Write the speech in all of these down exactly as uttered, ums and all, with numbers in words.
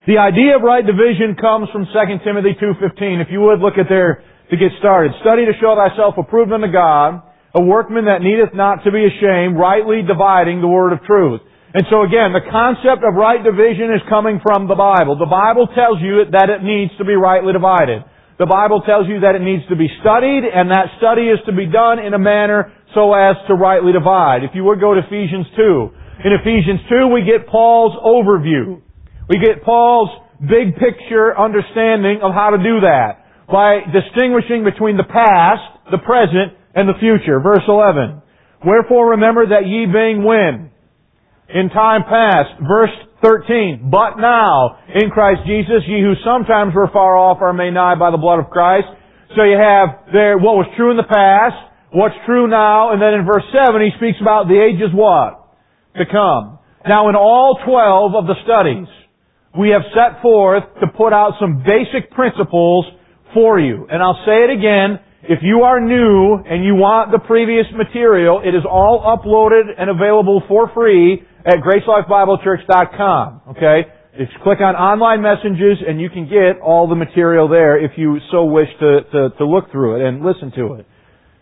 The idea of right division comes from Second Timothy two fifteen. If you would look at there to get started. Study to show thyself approved unto God, a workman that needeth not to be ashamed, rightly dividing the word of truth. And so again, the concept of right division is coming from the Bible. The Bible tells you that it needs to be rightly divided. The Bible tells you that it needs to be studied, and that study is to be done in a manner so as to rightly divide. If you would go to Ephesians two. In Ephesians two, we get Paul's overview. We get Paul's big picture understanding of how to do that by distinguishing between the past, the present, and the future. Verse eleven. Wherefore remember that ye being when? In time past. Verse thirteen. But now, in Christ Jesus, ye who sometimes were far off are made nigh by the blood of Christ. So you have there what was true in the past, what's true now, and then in verse seven he speaks about the ages what? To come. Now in all twelve of the studies, we have set forth to put out some basic principles for you. And I'll say it again, if you are new and you want the previous material, it is all uploaded and available for free at grace life bible church dot com. Okay? Just click on online messages and you can get all the material there if you so wish to, to, to look through it and listen to it.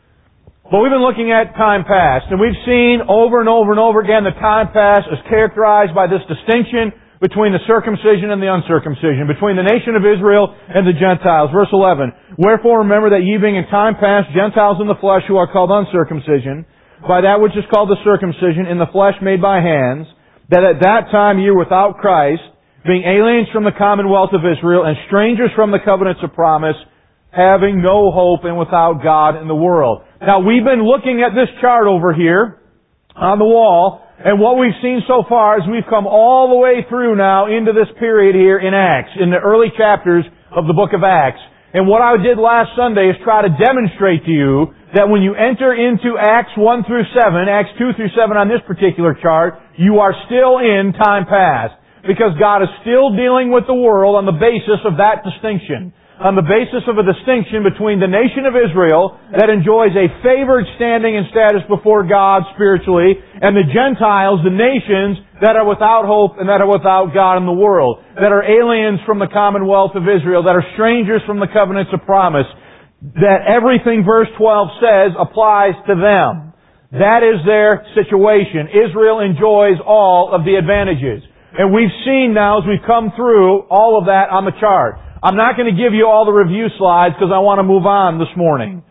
But we've been looking at time past, and we've seen over and over and over again that time past is characterized by this distinction between the circumcision and the uncircumcision, between the nation of Israel and the Gentiles. Verse eleven, wherefore remember that ye being in time past Gentiles in the flesh who are called uncircumcision, by that which is called the circumcision in the flesh made by hands, that at that time ye were without Christ, being aliens from the commonwealth of Israel, and strangers from the covenants of promise, having no hope and without God in the world. Now we've been looking at this chart over here on the wall, and what we've seen so far is we've come all the way through now into this period here in Acts, in the early chapters of the book of Acts. And what I did last Sunday is try to demonstrate to you that when you enter into Acts one through seven, Acts two through seven on this particular chart, you are still in time past. Because God is still dealing with the world on the basis of that distinction. On the basis of a distinction between the nation of Israel that enjoys a favored standing and status before God spiritually, and the Gentiles, the nations that are without hope and that are without God in the world, that are aliens from the commonwealth of Israel, that are strangers from the covenants of promise, that everything verse twelve says applies to them. That is their situation. Israel enjoys all of the advantages. And we've seen now as we've come through all of that on the chart. I'm not going to give you all the review slides because I want to move on this morning.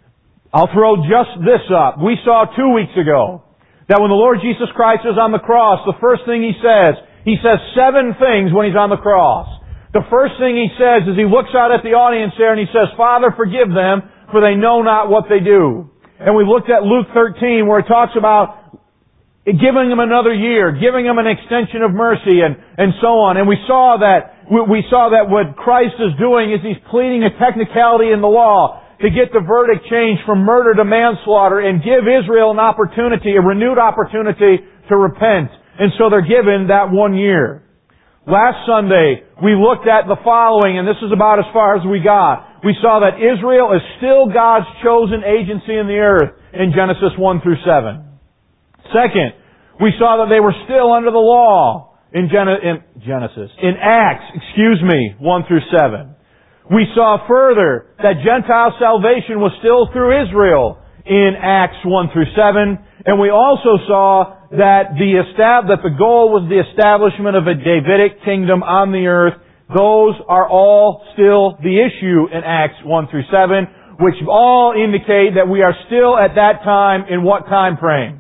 I'll throw just this up. We saw two weeks ago that when the Lord Jesus Christ is on the cross, the first thing He says, He says seven things when He's on the cross. The first thing He says is He looks out at the audience there and He says, Father, forgive them, for they know not what they do. And we looked at Luke thirteen where it talks about giving them another year, giving them an extension of mercy, and, and so on. And we saw that we saw that what Christ is doing is He's pleading a technicality in the law to get the verdict changed from murder to manslaughter and give Israel an opportunity, a renewed opportunity to repent. And so they're given that one year. Last Sunday, we looked at the following, and this is about as far as we got. We saw that Israel is still God's chosen agency in the earth in Genesis one through seven. Second, we saw that they were still under the law in, Gen- in Genesis. In Acts, excuse me, one through seven. We saw further that Gentile salvation was still through Israel in Acts one through seven. And we also saw that the estab- that the goal was the establishment of a Davidic kingdom on the earth. Those are all still the issue in Acts one through seven, which all indicate that we are still at that time in what time frame?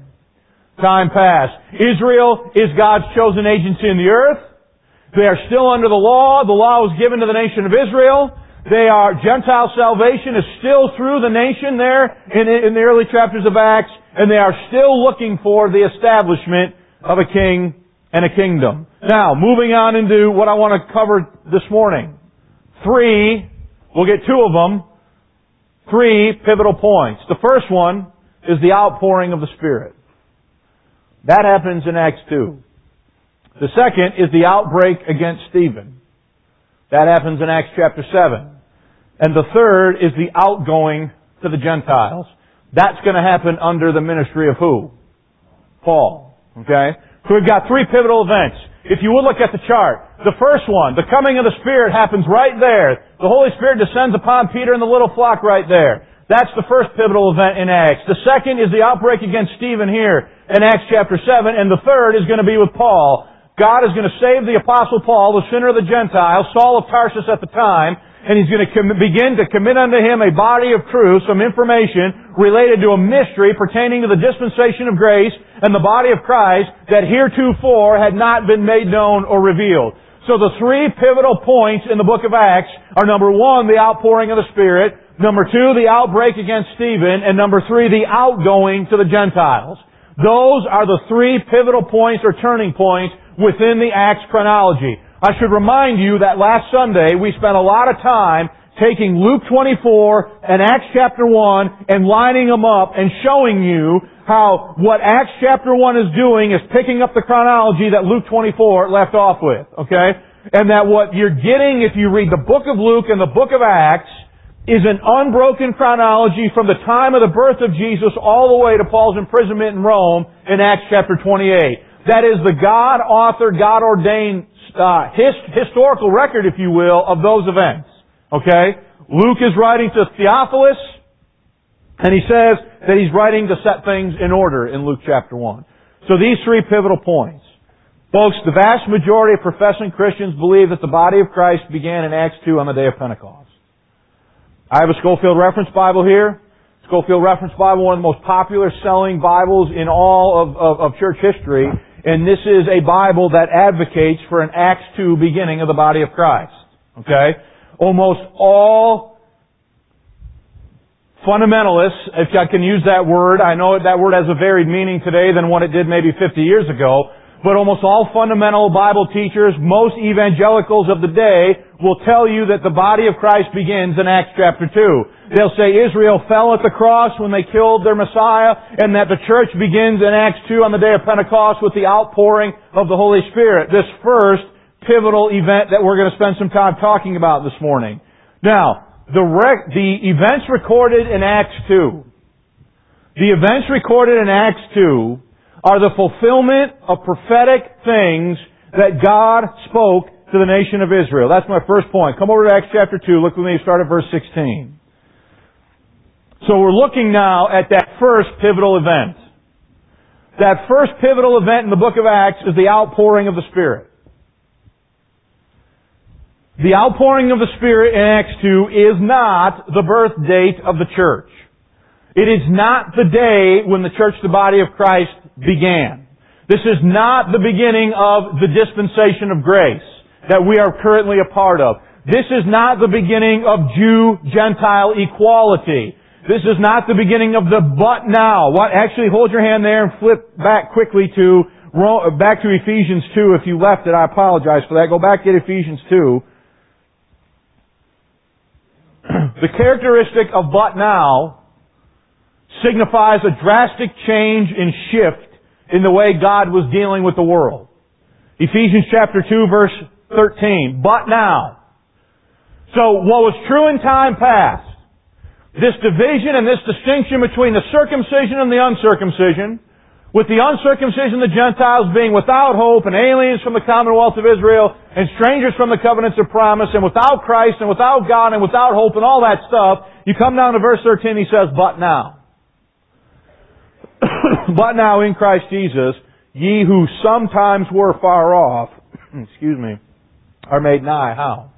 Time past. Israel is God's chosen agency in the earth. They are still under the law. The law was given to the nation of Israel. They are, Gentile salvation is still through the nation there in, in the early chapters of Acts, and they are still looking for the establishment of a king and a kingdom. Now, moving on into what I want to cover this morning. Three, we'll get two of them, three pivotal points. The first one is the outpouring of the Spirit. That happens in Acts two. The second is the outbreak against Stephen. That happens in Acts chapter seven. And the third is the outgoing to the Gentiles. That's going to happen under the ministry of who? Paul. Okay? So we've got three pivotal events. If you would look at the chart, the first one, the coming of the Spirit, happens right there. The Holy Spirit descends upon Peter and the little flock right there. That's the first pivotal event in Acts. The second is the outbreak against Stephen here in Acts chapter seven, and the third is going to be with Paul. God is going to save the Apostle Paul, the sinner of the Gentiles, Saul of Tarsus at the time, and He's going to com- begin to commit unto him a body of truth, some information related to a mystery pertaining to the dispensation of grace and the body of Christ that heretofore had not been made known or revealed. So the three pivotal points in the book of Acts are, number one, the outpouring of the Spirit, number two, the outbreak against Stephen, and number three, the outgoing to the Gentiles. Those are the three pivotal points or turning points within the Acts chronology. I should remind you that last Sunday we spent a lot of time taking Luke twenty-four and Acts chapter one and lining them up and showing you how what Acts chapter one is doing is picking up the chronology that Luke twenty-four left off with, okay? And that what you're getting if you read the book of Luke and the book of Acts is an unbroken chronology from the time of the birth of Jesus all the way to Paul's imprisonment in Rome in Acts chapter twenty-eight. That is the God-authored, God-ordained uh, his- historical record, if you will, of those events. Okay? Luke is writing to Theophilus, and he says that he's writing to set things in order in Luke chapter one. So these three pivotal points. Folks, the vast majority of professing Christians believe that the body of Christ began in Acts two on the day of Pentecost. I have a Schofield Reference Bible here. Schofield Reference Bible, one of the most popular selling Bibles in all of, of, of church history. And this is a Bible that advocates for an Acts two beginning of the body of Christ. Okay? Almost all fundamentalists, if I can use that word, I know that word has a varied meaning today than what it did maybe fifty years ago, but almost all fundamental Bible teachers, most evangelicals of the day, will tell you that the body of Christ begins in Acts chapter two. They'll say Israel fell at the cross when they killed their Messiah, and that the church begins in Acts two on the day of Pentecost with the outpouring of the Holy Spirit. This first pivotal event that we're going to spend some time talking about this morning. Now, the rec- the events recorded in Acts two, the events recorded in Acts two are the fulfillment of prophetic things that God spoke to the nation of Israel. That's my first point. Come over to Acts chapter two. Look with me. Start at verse sixteen. So we're looking now at that first pivotal event. That first pivotal event in the book of Acts is the outpouring of the Spirit. The outpouring of the Spirit in Acts two is not the birth date of the church. It is not the day when the church, the body of Christ, began. This is not the beginning of the dispensation of grace that we are currently a part of. This is not the beginning of Jew-Gentile equality. This is not the beginning of the but now. What? Actually, hold your hand there and flip back quickly to back to Ephesians two. If you left it, I apologize for that. Go back to Ephesians two. The characteristic of but now signifies a drastic change and shift in the way God was dealing with the world. Ephesians chapter two verse thirteen. But now. So what was true in time past, this division and this distinction between the circumcision and the uncircumcision, with the uncircumcision, the Gentiles being without hope and aliens from the commonwealth of Israel and strangers from the covenants of promise and without Christ and without God and without hope and all that stuff, you come down to verse thirteen, he says, but now. But now in Christ Jesus, ye who sometimes were far off, excuse me, are made nigh. How?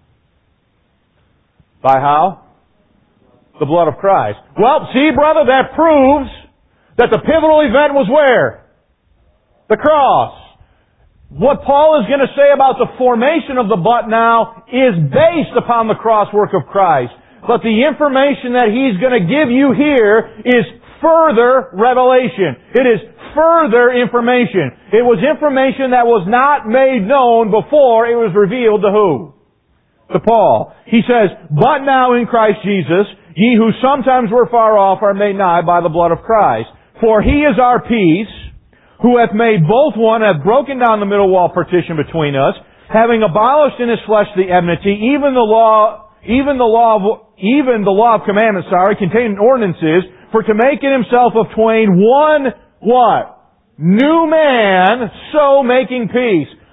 By how? The blood of Christ. Well, see, brother, that proves that the pivotal event was where? The cross. What Paul is going to say about the formation of the but now is based upon the cross work of Christ. But the information that he's going to give you here is further revelation. It is further information. It was information that was not made known before it was revealed to who? To Paul. He says, but now in Christ Jesus, ye who sometimes were far off are made nigh by the blood of Christ. For He is our peace, who hath made both one, hath broken down the middle wall partition between us, having abolished in His flesh the enmity, even the law, even the law of, even the law of commandments, sorry, containing ordinances, for to make in Himself of twain one, what? New man, so making peace.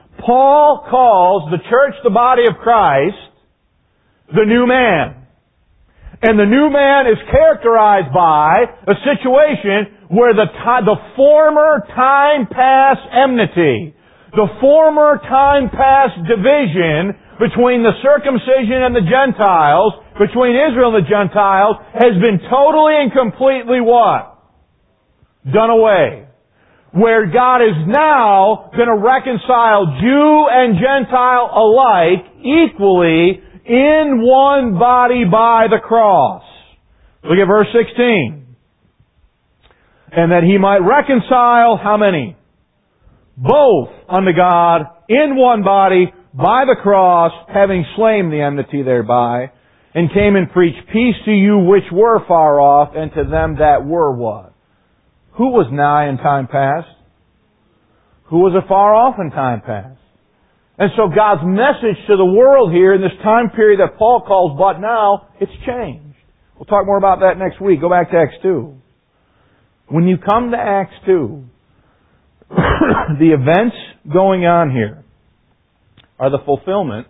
Paul calls the church, the body of Christ, the new man. And the new man is characterized by a situation where the, ti- the former time-past enmity, the former time-past division between the circumcision and the Gentiles, between Israel and the Gentiles, has been totally and completely what? Done away. Where God is now going to reconcile Jew and Gentile alike equally in one body by the cross. Look at verse sixteen. And that He might reconcile how many? Both unto God in one body by the cross, having slain the enmity thereby, and came and preached peace to you which were far off, and to them that were what? Who was nigh in time past? Who was afar off in time past? And so God's message to the world here in this time period that Paul calls but now, it's changed. We'll talk more about that next week. Go back to Acts two. When you come to Acts two, the events going on here are the fulfillment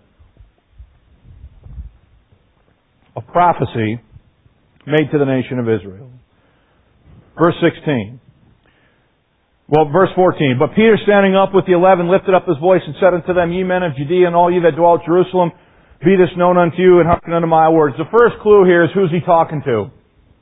of prophecy made to the nation of Israel. Verse sixteen. Well, verse fourteen. But Peter, standing up with the eleven, lifted up his voice and said unto them, Ye men of Judea and all ye that dwell at Jerusalem, be this known unto you, and hearken unto my words. The first clue here is, who's he talking to?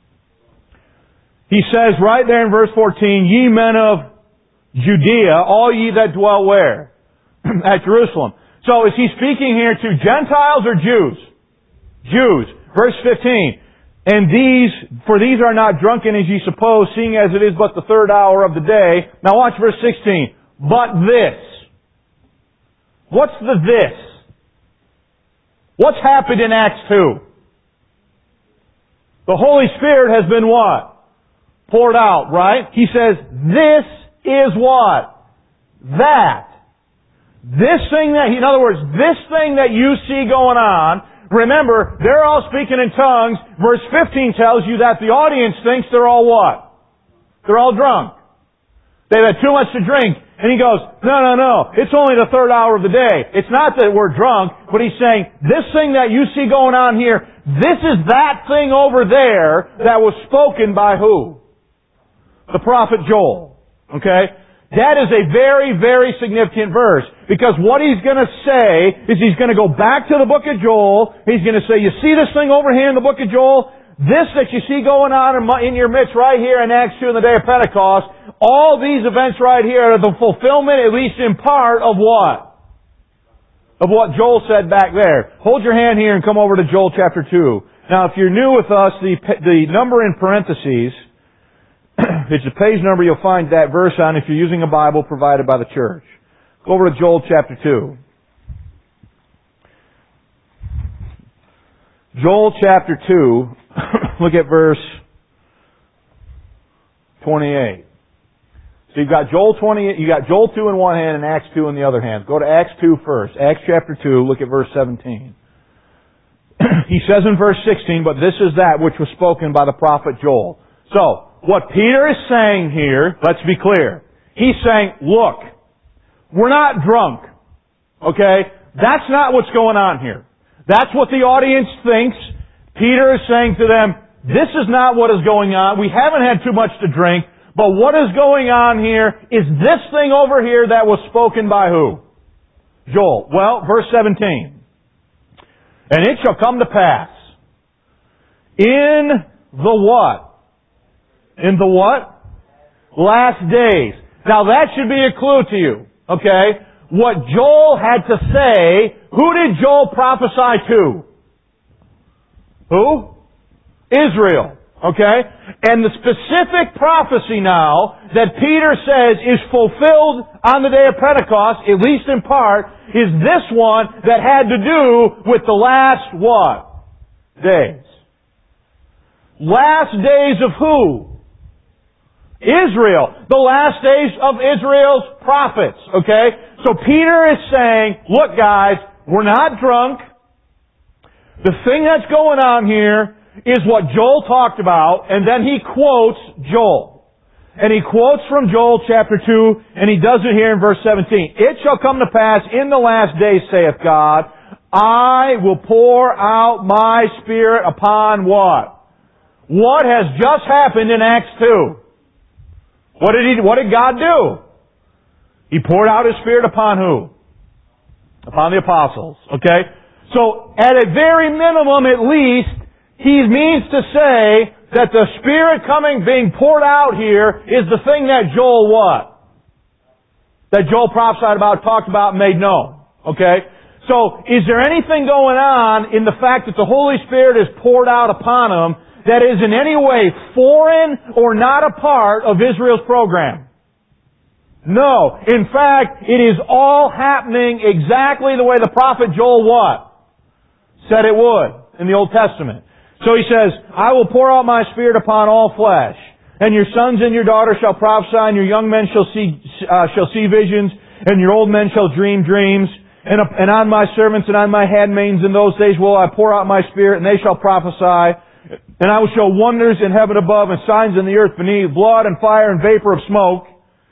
He says right there in verse fourteen, Ye men of Judea, all ye that dwell where? At Jerusalem. So is he speaking here to Gentiles or Jews? Jews. Verse fifteen. And these, for these are not drunken as ye suppose, seeing as it is but the third hour of the day. Now watch verse sixteen. But this. What's the this? What's happened in Acts two? The Holy Spirit has been what? Poured out, right? He says, this is what? That. This thing that, in other words, this thing that you see going on, remember, they're all speaking in tongues. Verse fifteen tells you that the audience thinks they're all what? They're all drunk. They've had too much to drink. And he goes, no, no, no. It's only the third hour of the day. It's not that we're drunk, but he's saying, this thing that you see going on here, this is that thing over there that was spoken by who? The prophet Joel. Okay? That is a very, very significant verse. Because what he's going to say is he's going to go back to the book of Joel. He's going to say, you see this thing over here in the book of Joel? This that you see going on in your midst right here in Acts two in the day of Pentecost, all these events right here are the fulfillment, at least in part, of what? Of what Joel said back there. Hold your hand here and come over to Joel chapter two. Now, if you're new with us, the, the number in parentheses, it's a page number you'll find that verse on if you're using a Bible provided by the church. Go over to Joel chapter two. Joel chapter two, look at verse twenty-eight. So you've got Joel twenty, you got Joel two in one hand and Acts two in the other hand. Go to Acts two first. Acts chapter two, look at verse seventeen. He says in verse sixteen, but this is that which was spoken by the prophet Joel. So, what Peter is saying here, let's be clear. He's saying, look, we're not drunk. Okay? That's not what's going on here. That's what the audience thinks. Peter is saying to them, this is not what is going on. We haven't had too much to drink. But what is going on here is this thing over here that was spoken by who? Joel. Well, verse seventeen. And it shall come to pass in the what? In the what? Last days. Now that should be a clue to you. Okay? What Joel had to say, who did Joel prophesy to? Who? Israel. Okay? And the specific prophecy now that Peter says is fulfilled on the day of Pentecost, at least in part, is this one that had to do with the last what? Days. Last days of who? Israel. The last days of Israel's prophets. Okay? So Peter is saying, look guys, we're not drunk. The thing that's going on here is what Joel talked about, and then he quotes Joel. And he quotes from Joel chapter two, and he does it here in verse seventeen. It shall come to pass in the last days, saith God, I will pour out my Spirit upon what? What has just happened in Acts two? What did he, what did God do? He poured out His Spirit upon who? Upon the apostles. Okay? So, at a very minimum at least, he means to say that the Spirit coming, being poured out here, is the thing that Joel what? That Joel prophesied about, talked about, and made known. Okay? So, is there anything going on in the fact that the Holy Spirit is poured out upon them that is in any way foreign or not a part of Israel's program? No. In fact, it is all happening exactly the way the prophet Joel what? Said it would in the Old Testament. So he says, I will pour out my Spirit upon all flesh, and your sons and your daughters shall prophesy, and your young men shall see, uh, shall see visions, and your old men shall dream dreams. And, and on my servants and on my handmaidens in those days will I pour out my Spirit, and they shall prophesy. And I will show wonders in heaven above, and signs in the earth beneath, blood and fire and vapor of smoke.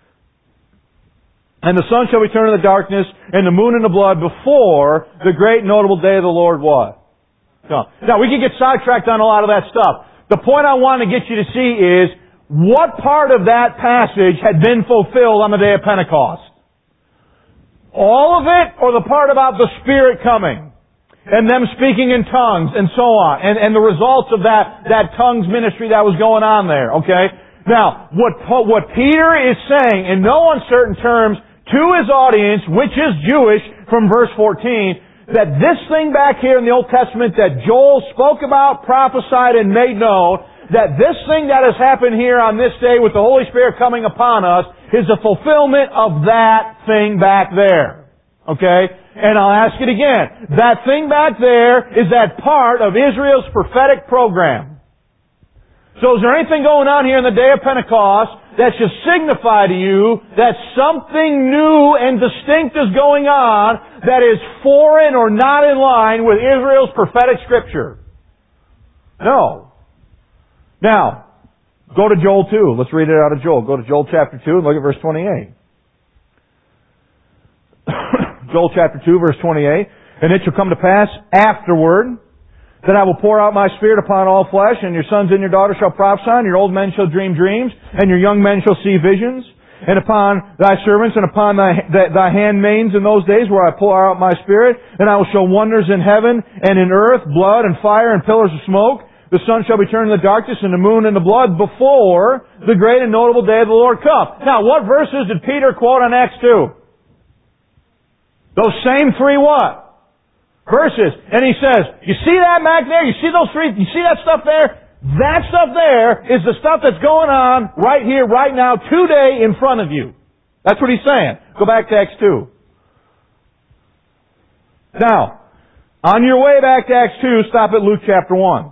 And the sun shall be turned into darkness, and the moon into blood, before the great notable day of the Lord what? Come. Now, we can get sidetracked on a lot of that stuff. The point I want to get you to see is, what part of that passage had been fulfilled on the day of Pentecost? All of it, or the part about the Spirit coming? And them speaking in tongues, and so on. And, and the results of that, that tongues ministry that was going on there, okay? Now, what, what Peter is saying, in no uncertain terms, to his audience, which is Jewish, from verse fourteen, that this thing back here in the Old Testament that Joel spoke about, prophesied, and made known, that this thing that has happened here on this day with the Holy Spirit coming upon us is a fulfillment of that thing back there. Okay? And I'll ask it again. That thing back there is that part of Israel's prophetic program. So is there anything going on here in the day of Pentecost that should signify to you that something new and distinct is going on that is foreign or not in line with Israel's prophetic scripture? No. Now, go to Joel two. Let's read it out of Joel. Go to Joel chapter two and look at verse twenty-eight. Joel chapter two, verse twenty-eight. And it shall come to pass afterward that I will pour out my Spirit upon all flesh, and your sons and your daughters shall prophesy, and your old men shall dream dreams, and your young men shall see visions. And upon thy servants and upon thy, thy, thy handmaidens in those days where I pour out my Spirit, and I will show wonders in heaven and in earth, blood and fire and pillars of smoke. The sun shall be turned into darkness, and the moon into blood, before the great and notable day of the Lord come. Now, what verses did Peter quote on Acts two? Those same three what? Verses. And he says, you see that back there? You see those three? You see that stuff there? That stuff there is the stuff that's going on right here, right now, today in front of you. That's what he's saying. Go back to Acts two. Now, on your way back to Acts two, stop at Luke chapter one.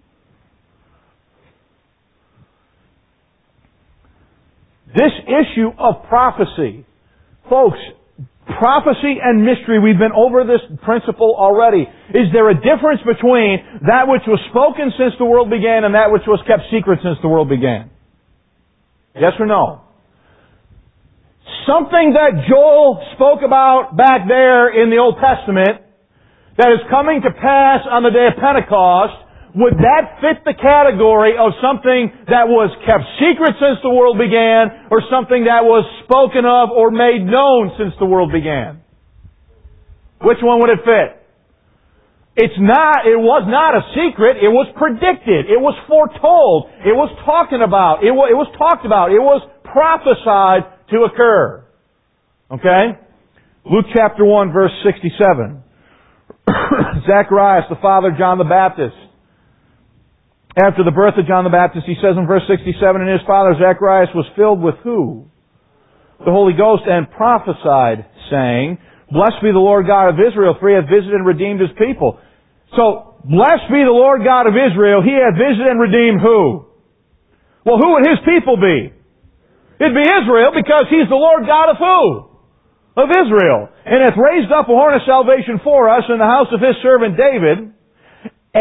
This issue of prophecy, folks, prophecy and mystery, we've been over this principle already. Is there a difference between that which was spoken since the world began and that which was kept secret since the world began? Yes or no? Something that Joel spoke about back there in the Old Testament that is coming to pass on the day of Pentecost, would that fit the category of something that was kept secret since the world began, or something that was spoken of or made known since the world began? Which one would it fit? It's not, it was not a secret, it was predicted, it was foretold, it was talking about, it was, it was talked about, it was prophesied to occur. Okay? Luke chapter one, verse sixty-seven. Zacharias, the father of John the Baptist. After the birth of John the Baptist, he says in verse sixty-seven, and his father Zacharias was filled with who? The Holy Ghost, and prophesied, saying, Blessed be the Lord God of Israel, for He hath visited and redeemed His people. So, blessed be the Lord God of Israel, He hath visited and redeemed who? Well, who would His people be? It'd be Israel, because He's the Lord God of who? Of Israel. And hath raised up a horn of salvation for us in the house of His servant David,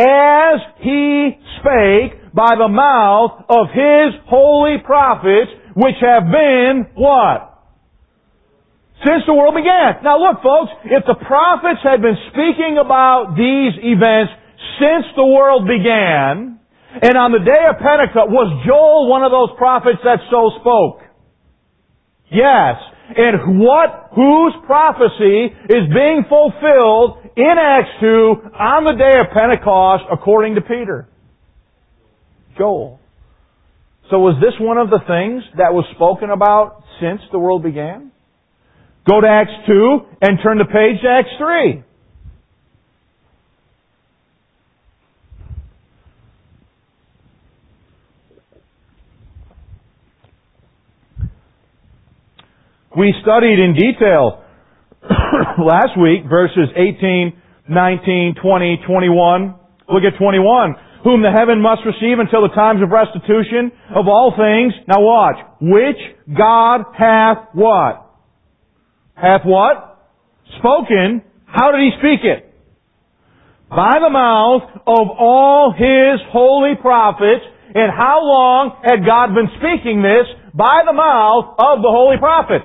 as He spake by the mouth of His holy prophets which have been, what? Since the world began. Now look, folks, if the prophets had been speaking about these events since the world began, and on the day of Pentecost, was Joel one of those prophets that so spoke? Yes. And what, whose prophecy is being fulfilled in Acts two on the day of Pentecost according to Peter? Joel. So was this one of the things that was spoken about since the world began? Go to Acts two and turn the page to Acts three. We studied in detail last week verses eighteen, nineteen, twenty, twenty-one. Look at twenty-one. Whom the heaven must receive until the times of restitution of all things. Now watch. Which God hath what? Hath what? Spoken. How did He speak it? By the mouth of all His holy prophets. And how long had God been speaking this? By the mouth of the holy prophets.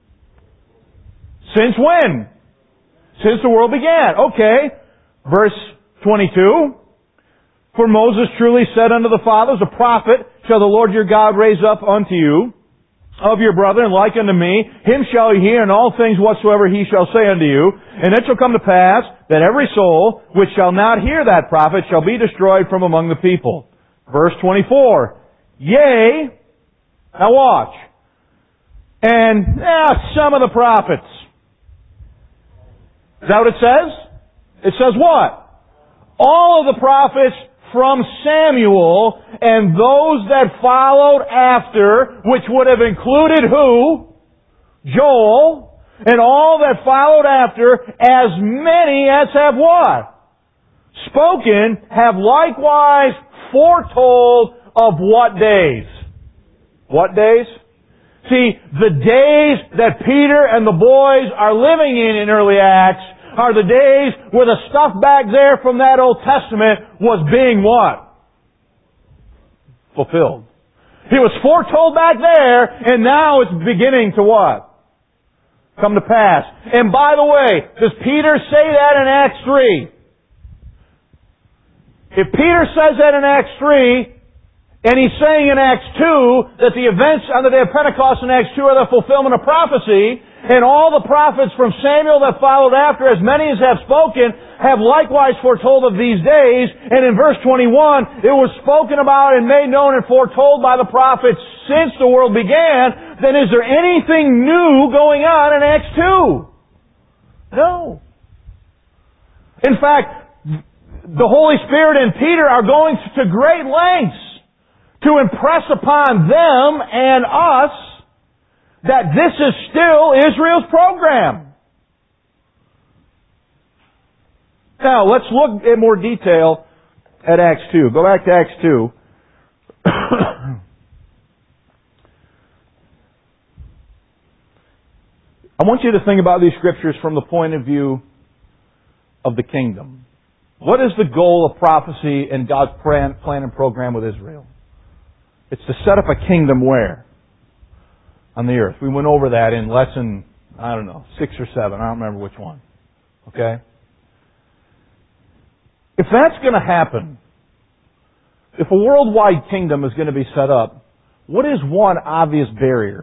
Since when? Since the world began. Okay. Verse twenty-two. For Moses truly said unto the fathers, a prophet shall the Lord your God raise up unto you of your brethren like unto me. Him shall ye hear in all things whatsoever he shall say unto you. And it shall come to pass that every soul which shall not hear that prophet shall be destroyed from among the people. Verse twenty-four. Yea. Now watch. And eh, some of the prophets. Is that what it says? It says what? All of the prophets from Samuel and those that followed after, which would have included who? Joel. And all that followed after, as many as have what? Spoken, have likewise foretold of what days? What days? See, the days that Peter and the boys are living in in early Acts are the days where the stuff back there from that Old Testament was being what? Fulfilled. It was foretold back there, and now it's beginning to what? Come to pass. And by the way, does Peter say that in Acts three? If Peter says that in Acts three, and he's saying in Acts two that the events on the day of Pentecost in Acts two are the fulfillment of prophecy, and all the prophets from Samuel that followed after, as many as have spoken, have likewise foretold of these days, and in verse twenty-one, it was spoken about and made known and foretold by the prophets since the world began, then is there anything new going on in Acts two? No. In fact, the Holy Spirit and Peter are going to great lengths to impress upon them and us that this is still Israel's program. Now, let's look in more detail at Acts two. Go back to Acts two. I want you to think about these scriptures from the point of view of the kingdom. What is the goal of prophecy and God's plan, plan and program with Israel? It's to set up a kingdom where? On the earth. We went over that in lesson, I don't know, six or seven. I don't remember which one. Okay? If that's going to happen, if a worldwide kingdom is going to be set up, what is one obvious barrier?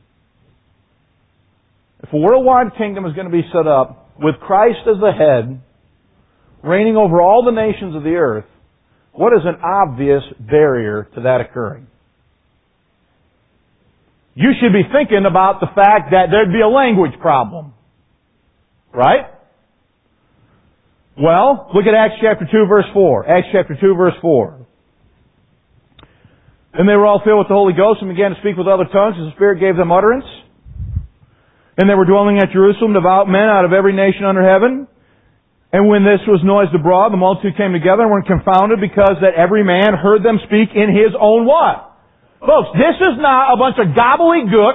If a worldwide kingdom is going to be set up with Christ as the head, reigning over all the nations of the earth, what is an obvious barrier to that occurring? You should be thinking about the fact that there'd be a language problem. Right? Well, look at Acts chapter two verse four. Acts chapter two verse four. And they were all filled with the Holy Ghost and began to speak with other tongues as the Spirit gave them utterance. And they were dwelling at Jerusalem devout men out of every nation under heaven. And when this was noised abroad, the multitude came together and were confounded because that every man heard them speak in his own what? Folks, this is not a bunch of gobbledygook,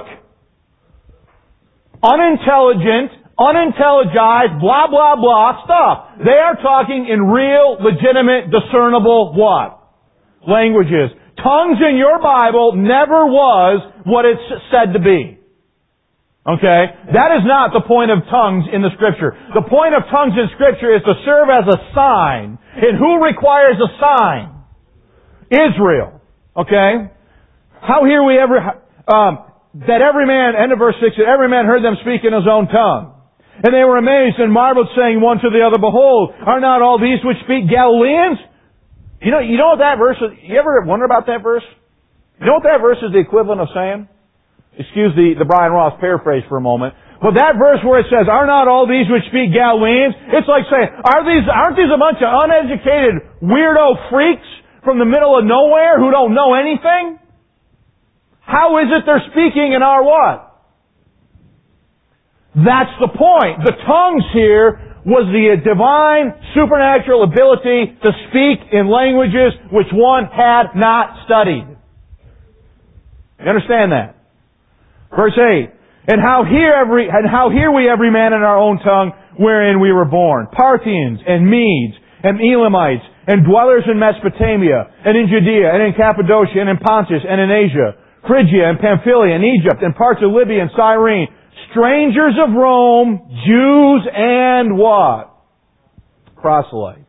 unintelligent, unintelligized, blah, blah, blah stuff. They are talking in real, legitimate, discernible what? Languages. Tongues in your Bible never was what it's said to be. Okay? That is not the point of tongues in the Scripture. The point of tongues in Scripture is to serve as a sign. And who requires a sign? Israel. Okay? How hear we ever, um, that every man, end of verse six, that every man heard them speak in his own tongue. And they were amazed and marveled, saying one to the other, Behold, are not all these which speak Galileans? You know, you know what that verse is? You ever wonder about that verse? You know what that verse is the equivalent of saying? Excuse the, the Brian Ross paraphrase for a moment. But that verse where it says, are not all these which speak Galileans? It's like saying, are these, aren't these a bunch of uneducated weirdo freaks from the middle of nowhere who don't know anything? How is it they're speaking in our what? That's the point. The tongues here was the divine supernatural ability to speak in languages which one had not studied. You understand that? Verse eight. And how hear every and how hear we every man in our own tongue wherein we were born? Parthians and Medes and Elamites and dwellers in Mesopotamia and in Judea and in Cappadocia and in Pontus and in Asia, Phrygia and Pamphylia and Egypt and parts of Libya and Cyrene, strangers of Rome, Jews and what? Proselytes.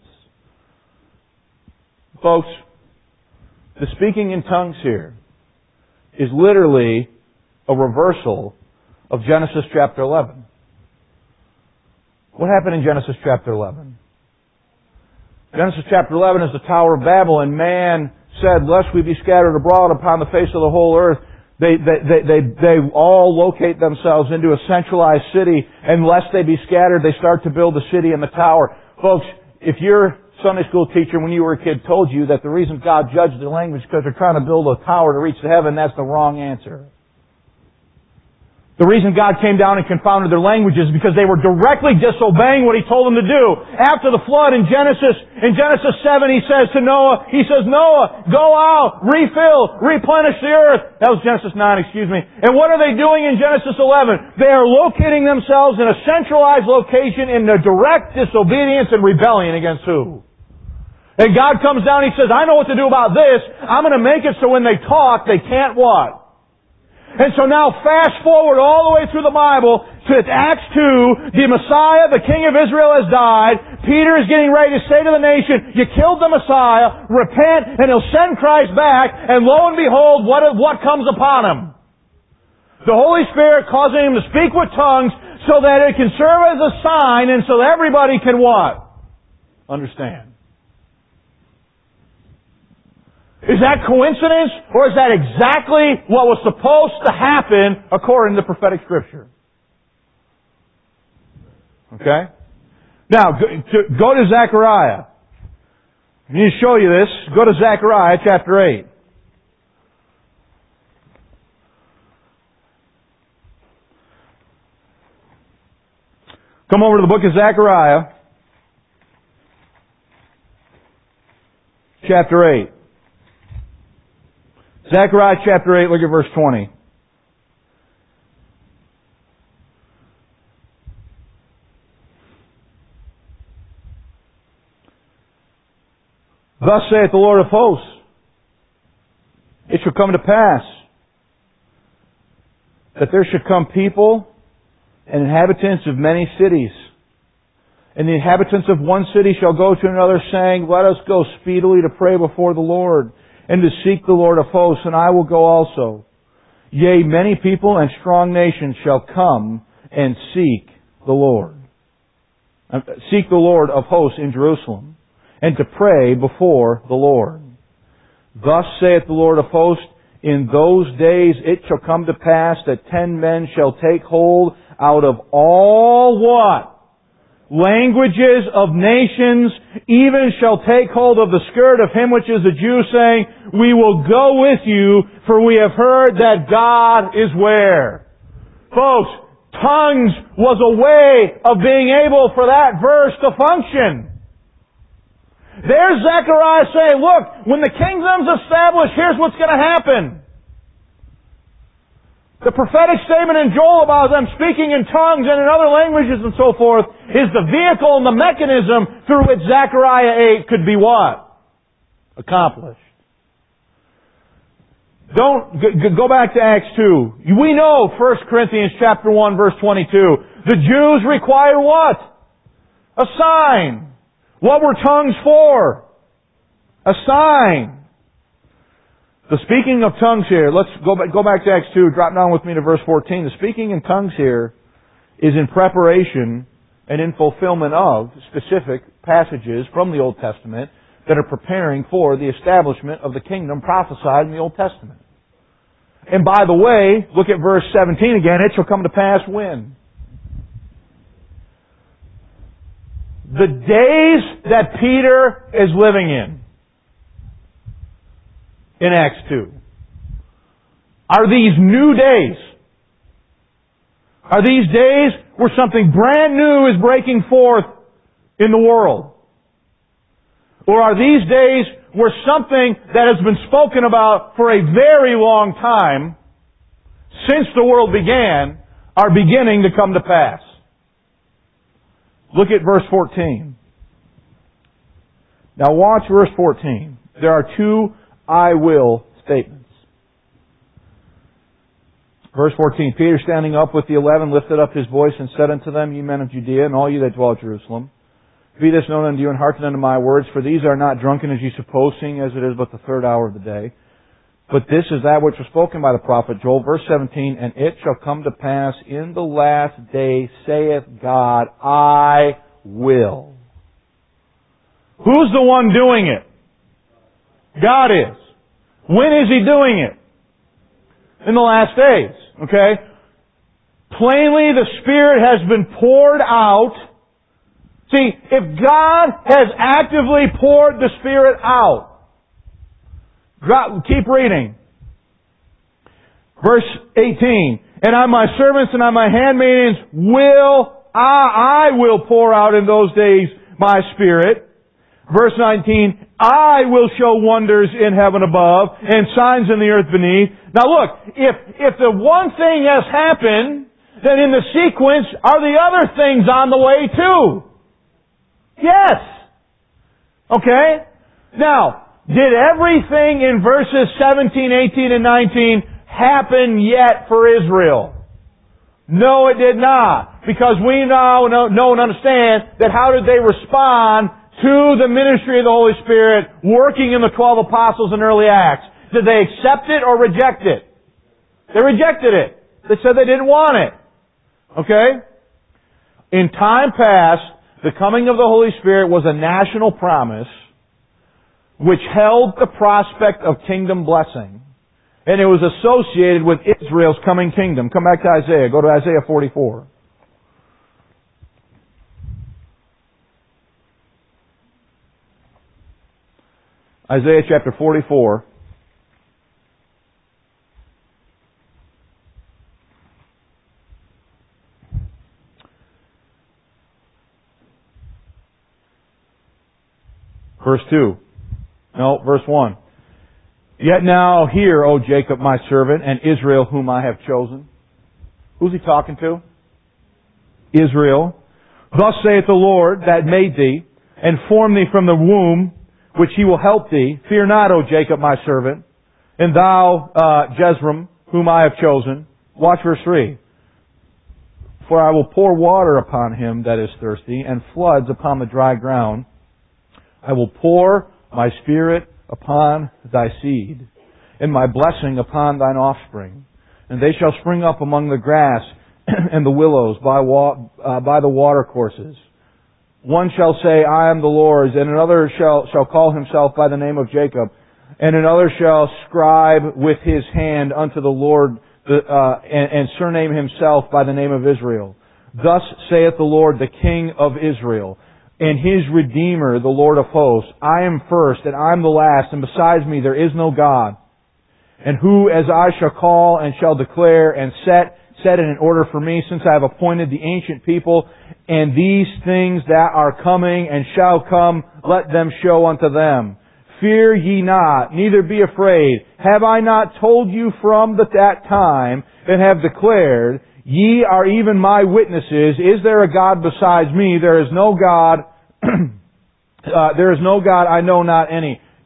Folks, the speaking in tongues here is literally a reversal of Genesis chapter eleven. What happened in Genesis chapter eleven? Genesis chapter eleven is the Tower of Babel, and man said, lest we be scattered abroad upon the face of the whole earth. They, they, they, they, they all locate themselves into a centralized city, and lest they be scattered, they start to build a city in the tower. Folks, if your Sunday school teacher when you were a kid told you that the reason God judged the language is because they're trying to build a tower to reach to heaven, that's the wrong answer. The reason God came down and confounded their languages is because they were directly disobeying what He told them to do. After the flood in Genesis, in Genesis seven, He says to Noah, He says, Noah, go out, refill, replenish the earth. That was Genesis nine, excuse me. And what are they doing in Genesis eleven? They are locating themselves in a centralized location in the direct disobedience and rebellion against who? And God comes down and He says, I know what to do about this. I'm going to make it so when they talk, they can't what? And so now fast forward all the way through the Bible to Acts two, the Messiah, the King of Israel has died. Peter is getting ready to say to the nation, you killed the Messiah, repent, and He'll send Christ back, and lo and behold, what, what comes upon Him? The Holy Spirit causing Him to speak with tongues so that it can serve as a sign and so that everybody can what? Understand. Is that coincidence, or is that exactly what was supposed to happen according to prophetic Scripture? Okay? Now, go to Zechariah. I need to show you this. Go to Zechariah chapter eight. Come over to the book of Zechariah, chapter eight. Zechariah chapter eight, look at verse twenty. Thus saith the Lord of hosts, it shall come to pass that there should come people and inhabitants of many cities. And the inhabitants of one city shall go to another, saying, let us go speedily to pray before the Lord, and to seek the Lord of hosts, and I will go also. Yea, many people and strong nations shall come and seek the Lord. Uh, seek the Lord of hosts in Jerusalem, and to pray before the Lord. Thus saith the Lord of hosts, in those days it shall come to pass that ten men shall take hold out of all what? Languages of nations, even shall take hold of the skirt of him which is a Jew, saying, we will go with you, for we have heard that God is where? Folks, tongues was a way of being able for that verse to function. There's Zechariah saying, look, when the kingdom's established, here's what's going to happen. The prophetic statement in Joel about them speaking in tongues and in other languages and so forth is the vehicle and the mechanism through which Zechariah eight could be what? Accomplished. Don't, g- go back to Acts two. We know First Corinthians chapter one verse twenty-two. The Jews require what? A sign. What were tongues for? A sign. The speaking of tongues here, let's go back, go back to Acts two, drop down with me to verse fourteen. The speaking in tongues here is in preparation and in fulfillment of specific passages from the Old Testament that are preparing for the establishment of the kingdom prophesied in the Old Testament. And by the way, look at verse seventeen again. It shall come to pass when? The days that Peter is living in, in Acts two, are these new days. Are these days where something brand new is breaking forth in the world? Or are these days where something that has been spoken about for a very long time, since the world began, are beginning to come to pass? Look at verse fourteen. Now watch verse fourteen. There are two I will statements. Verse fourteen, Peter standing up with the eleven lifted up his voice and said unto them, Ye men of Judea, and all you that dwell at Jerusalem, be this known unto you, and hearken unto my words, for these are not drunken as ye suppose, seeing as it is but the third hour of the day. But this is that which was spoken by the prophet Joel. Verse seventeen, And it shall come to pass in the last day, saith God, I will. Who's the one doing it? God is. When is He doing it? In the last days. Okay? Plainly the Spirit has been poured out. See, if God has actively poured the Spirit out, keep reading. Verse eighteen, And on my servants and on my handmaidens will, I, I will pour out in those days my Spirit. Verse nineteen, I will show wonders in heaven above and signs in the earth beneath. Now look, if, if the one thing has happened, then in the sequence are the other things on the way too. Yes. Okay? Now, did everything in verses seventeen, eighteen, and nineteen happen yet for Israel? No, it did not. Because we now know, know and understand that how did they respond to the ministry of the Holy Spirit working in the twelve apostles in early Acts? Did they accept it or reject it? They rejected it. They said they didn't want it. Okay? In time past, the coming of the Holy Spirit was a national promise which held the prospect of kingdom blessing. And it was associated with Israel's coming kingdom. Come back to Isaiah. Go to Isaiah forty-four. Isaiah chapter forty-four. Verse two. No, verse one. Yet now hear, O Jacob my servant, and Israel whom I have chosen. Who's he talking to? Israel. Thus saith the Lord that made thee, and formed thee from the womb, which He will help thee. Fear not, O Jacob my servant, and thou, uh, Jezreel, whom I have chosen. Watch verse three. For I will pour water upon him that is thirsty, and floods upon the dry ground. I will pour my Spirit upon thy seed, and my blessing upon thine offspring. And they shall spring up among the grass and the willows by, wa- uh, by the watercourses. One shall say, I am the Lord's, and another shall, shall call himself by the name of Jacob, and another shall scribe with his hand unto the Lord, the, uh, and, and surname himself by the name of Israel. Thus saith the Lord, the King of Israel, and His Redeemer, the Lord of hosts. I am first, and I am the last, and besides me there is no God. And who, as I shall call and shall declare and set, set it in order for me, since I have appointed the ancient people, and these things that are coming and shall come, let them show unto them. Fear ye not, neither be afraid. Have I not told you from that time, and have declared, Ye are even my witnesses. Is there a God besides me? There is no God. uh, there is no God. I know not any.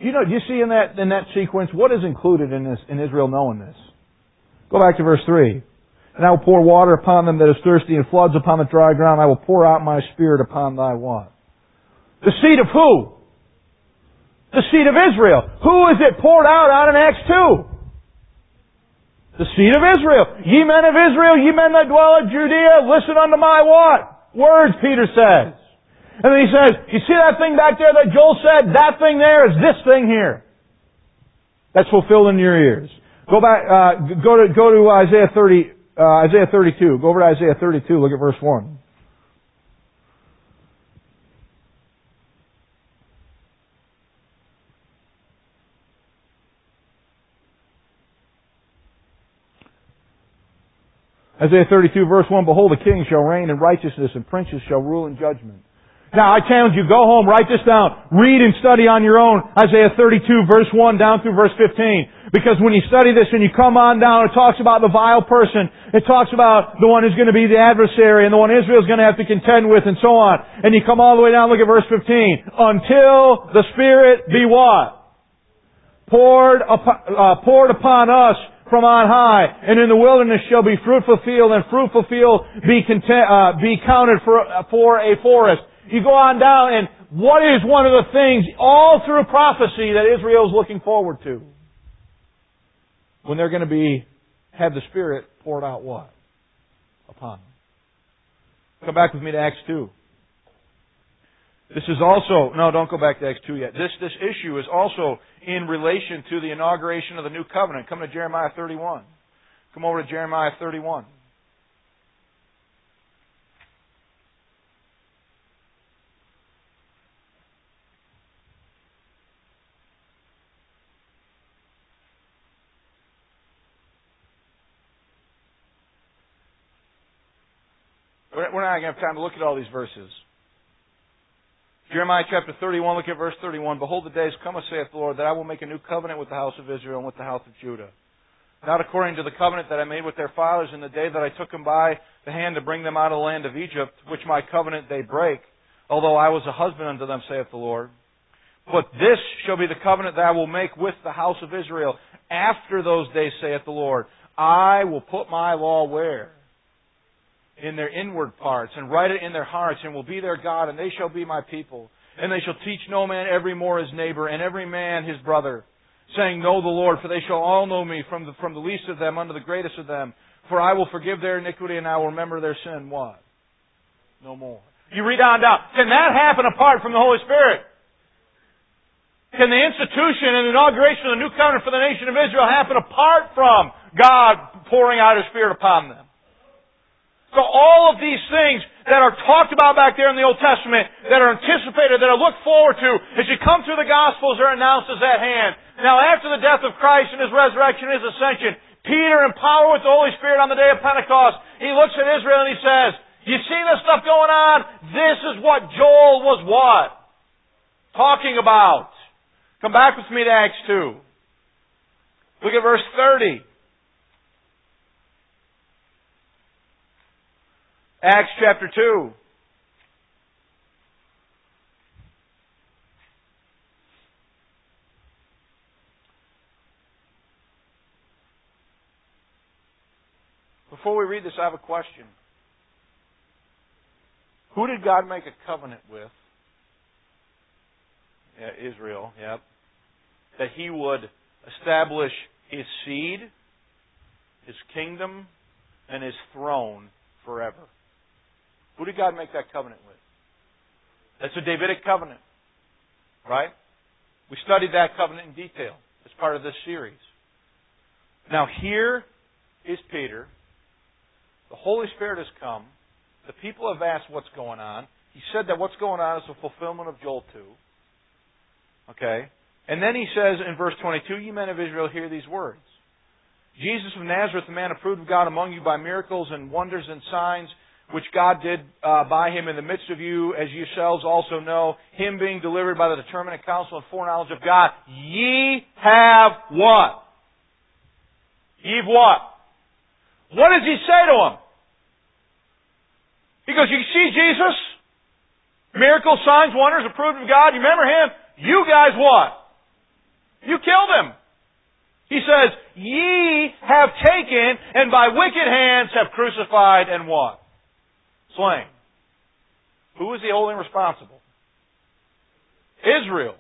You know, do you see in that in that sequence what is included in this in Israel knowing this? Go back to verse three. And I will pour water upon them that is thirsty, and floods upon the dry ground. I will pour out my Spirit upon thy what? The seed of who? The seed of Israel. Who is it poured out on in Acts two? The seed of Israel. Ye men of Israel, ye men that dwell in Judea, listen unto my what? Words, Peter says. And then he says, you see that thing back there that Joel said? That thing there is this thing here. That's fulfilled in your ears. Go back, uh, go to, go to Isaiah thirty, uh, Isaiah thirty-two. Go over to Isaiah thirty-two, look at verse one. Isaiah thirty-two verse one, behold, a king shall reign in righteousness, and princes shall rule in judgment. Now, I challenge you, go home, write this down, read and study on your own, Isaiah thirty-two verse one down through verse fifteen. Because when you study this and you come on down, it talks about the vile person, it talks about the one who's going to be the adversary, and the one Israel's going to have to contend with, and so on. And you come all the way down, look at verse fifteen. Until the Spirit be what? Poured upon, uh, poured upon us from on high, and in the wilderness shall be fruitful field, and fruitful field be content, uh, be counted for uh, for a forest. You go on down, and what is one of the things all through prophecy that Israel is looking forward to? When they're going to be have the Spirit poured out what upon them? Come back with me to Acts two. This is also, no, don't go back to Acts two yet. This, this issue is also in relation to the inauguration of the new covenant. Come to Jeremiah thirty-one. Come over to Jeremiah thirty-one. We're not going to have time to look at all these verses. Jeremiah chapter thirty-one, look at verse thirty-one. Behold, the days come, saith the Lord, that I will make a new covenant with the house of Israel and with the house of Judah. Not according to the covenant that I made with their fathers in the day that I took them by the hand to bring them out of the land of Egypt, which my covenant they break, although I was a husband unto them, saith the Lord. But this shall be the covenant that I will make with the house of Israel after those days, saith the Lord. I will put my law where? In their inward parts, and write it in their hearts, and will be their God, and they shall be my people. And they shall teach no man every more his neighbor, and every man his brother, saying, Know the Lord, for they shall all know me, from the, from the least of them unto the greatest of them. For I will forgive their iniquity, and I will remember their sin. What? No more. You read on down. Can that happen apart from the Holy Spirit? Can the institution and inauguration of the new covenant for the nation of Israel happen apart from God pouring out His Spirit upon them? So all of these things that are talked about back there in the Old Testament, that are anticipated, that are looked forward to, as you come through the Gospels, are announced as at hand. Now, after the death of Christ and His resurrection and His ascension, Peter, in power with the Holy Spirit on the day of Pentecost, he looks at Israel and he says, you see this stuff going on? This is what Joel was what? Talking about. Come back with me to Acts two. Look at verse thirty. Acts chapter two. Before we read this, I have a question. Who did God make a covenant with? Yeah, Israel, yep. That He would establish His seed, His kingdom, and His throne forever. Who did God make that covenant with? That's a Davidic covenant. Right? We studied that covenant in detail as part of this series. Now here is Peter. The Holy Spirit has come. The people have asked what's going on. He said that what's going on is a fulfillment of Joel two. Okay? And then he says in verse twenty-two, Ye men of Israel, hear these words. Jesus of Nazareth, a man approved of God among you by miracles and wonders and signs, which God did uh, by Him in the midst of you, as yourselves also know, Him being delivered by the determinate counsel and foreknowledge of God. Ye have what? Ye've what? What does He say to them? He goes, you see Jesus? Miracles, signs, wonders, approved of God. You remember Him? You guys what? You killed him. He says, ye have taken and by wicked hands have crucified and what? Slain. Who is he holding responsible? Israel.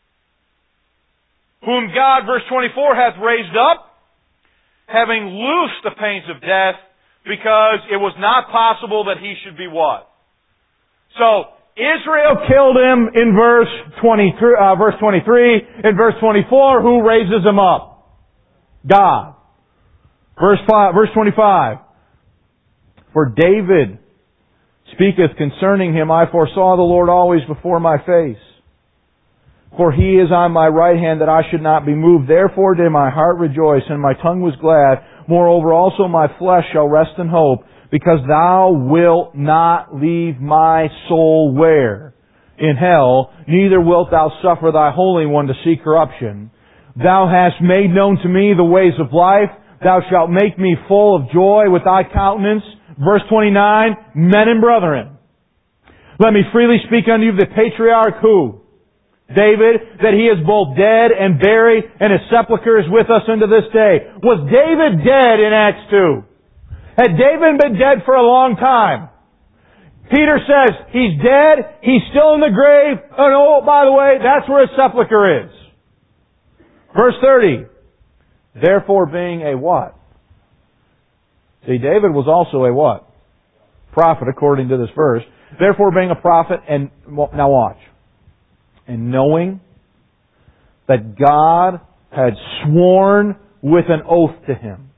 Whom God, verse twenty-four, hath raised up, having loosed the pains of death, because it was not possible that he should be what? So, Israel killed him in verse twenty-three, uh, verse twenty-three. In verse twenty-four, who raises him up? God. Verse five, verse twenty-five. For David speaketh concerning him, I foresaw the Lord always before my face. For he is on my right hand that I should not be moved. Therefore did my heart rejoice, and my tongue was glad. Moreover also my flesh shall rest in hope, because thou wilt not leave my soul where? In hell, neither wilt thou suffer thy Holy One to see corruption. Thou hast made known to me the ways of life. Thou shalt make me full of joy with thy countenance. Verse twenty-nine, men and brethren, let me freely speak unto you of the patriarch who? David, that he is both dead and buried, and his sepulchre is with us unto this day. Was David dead in Acts two? Had David been dead for a long time? Peter says, he's dead, he's still in the grave, and oh, by the way, that's where his sepulchre is. Verse thirty, therefore being a what? See, David was also a what? Prophet, according to this verse. Therefore being a prophet, and now watch. And knowing that God had sworn with an oath to him.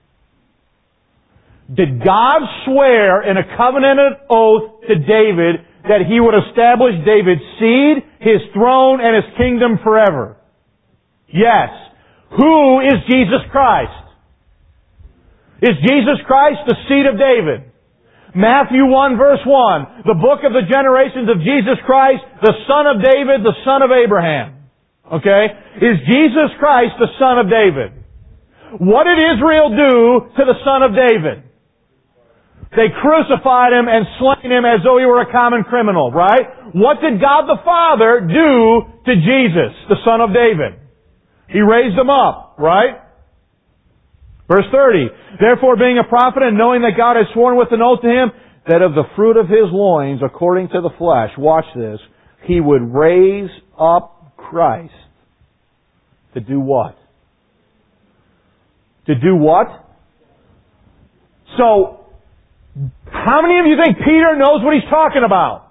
Did God swear in a covenanted oath to David that he would establish David's seed, his throne, and his kingdom forever? Yes. Who is Jesus Christ? Is Jesus Christ the seed of David? Matthew one verse one, the book of the generations of Jesus Christ, the son of David, the son of Abraham. Okay? Is Jesus Christ the son of David? What did Israel do to the son of David? They crucified him and slain him as though he were a common criminal, right? What did God the Father do to Jesus, the son of David? He raised him up, right? Verse thirty, therefore being a prophet and knowing that God has sworn with an oath to him, that of the fruit of his loins, according to the flesh, watch this, he would raise up Christ. To do what? To do what? So, how many of you think Peter knows what he's talking about?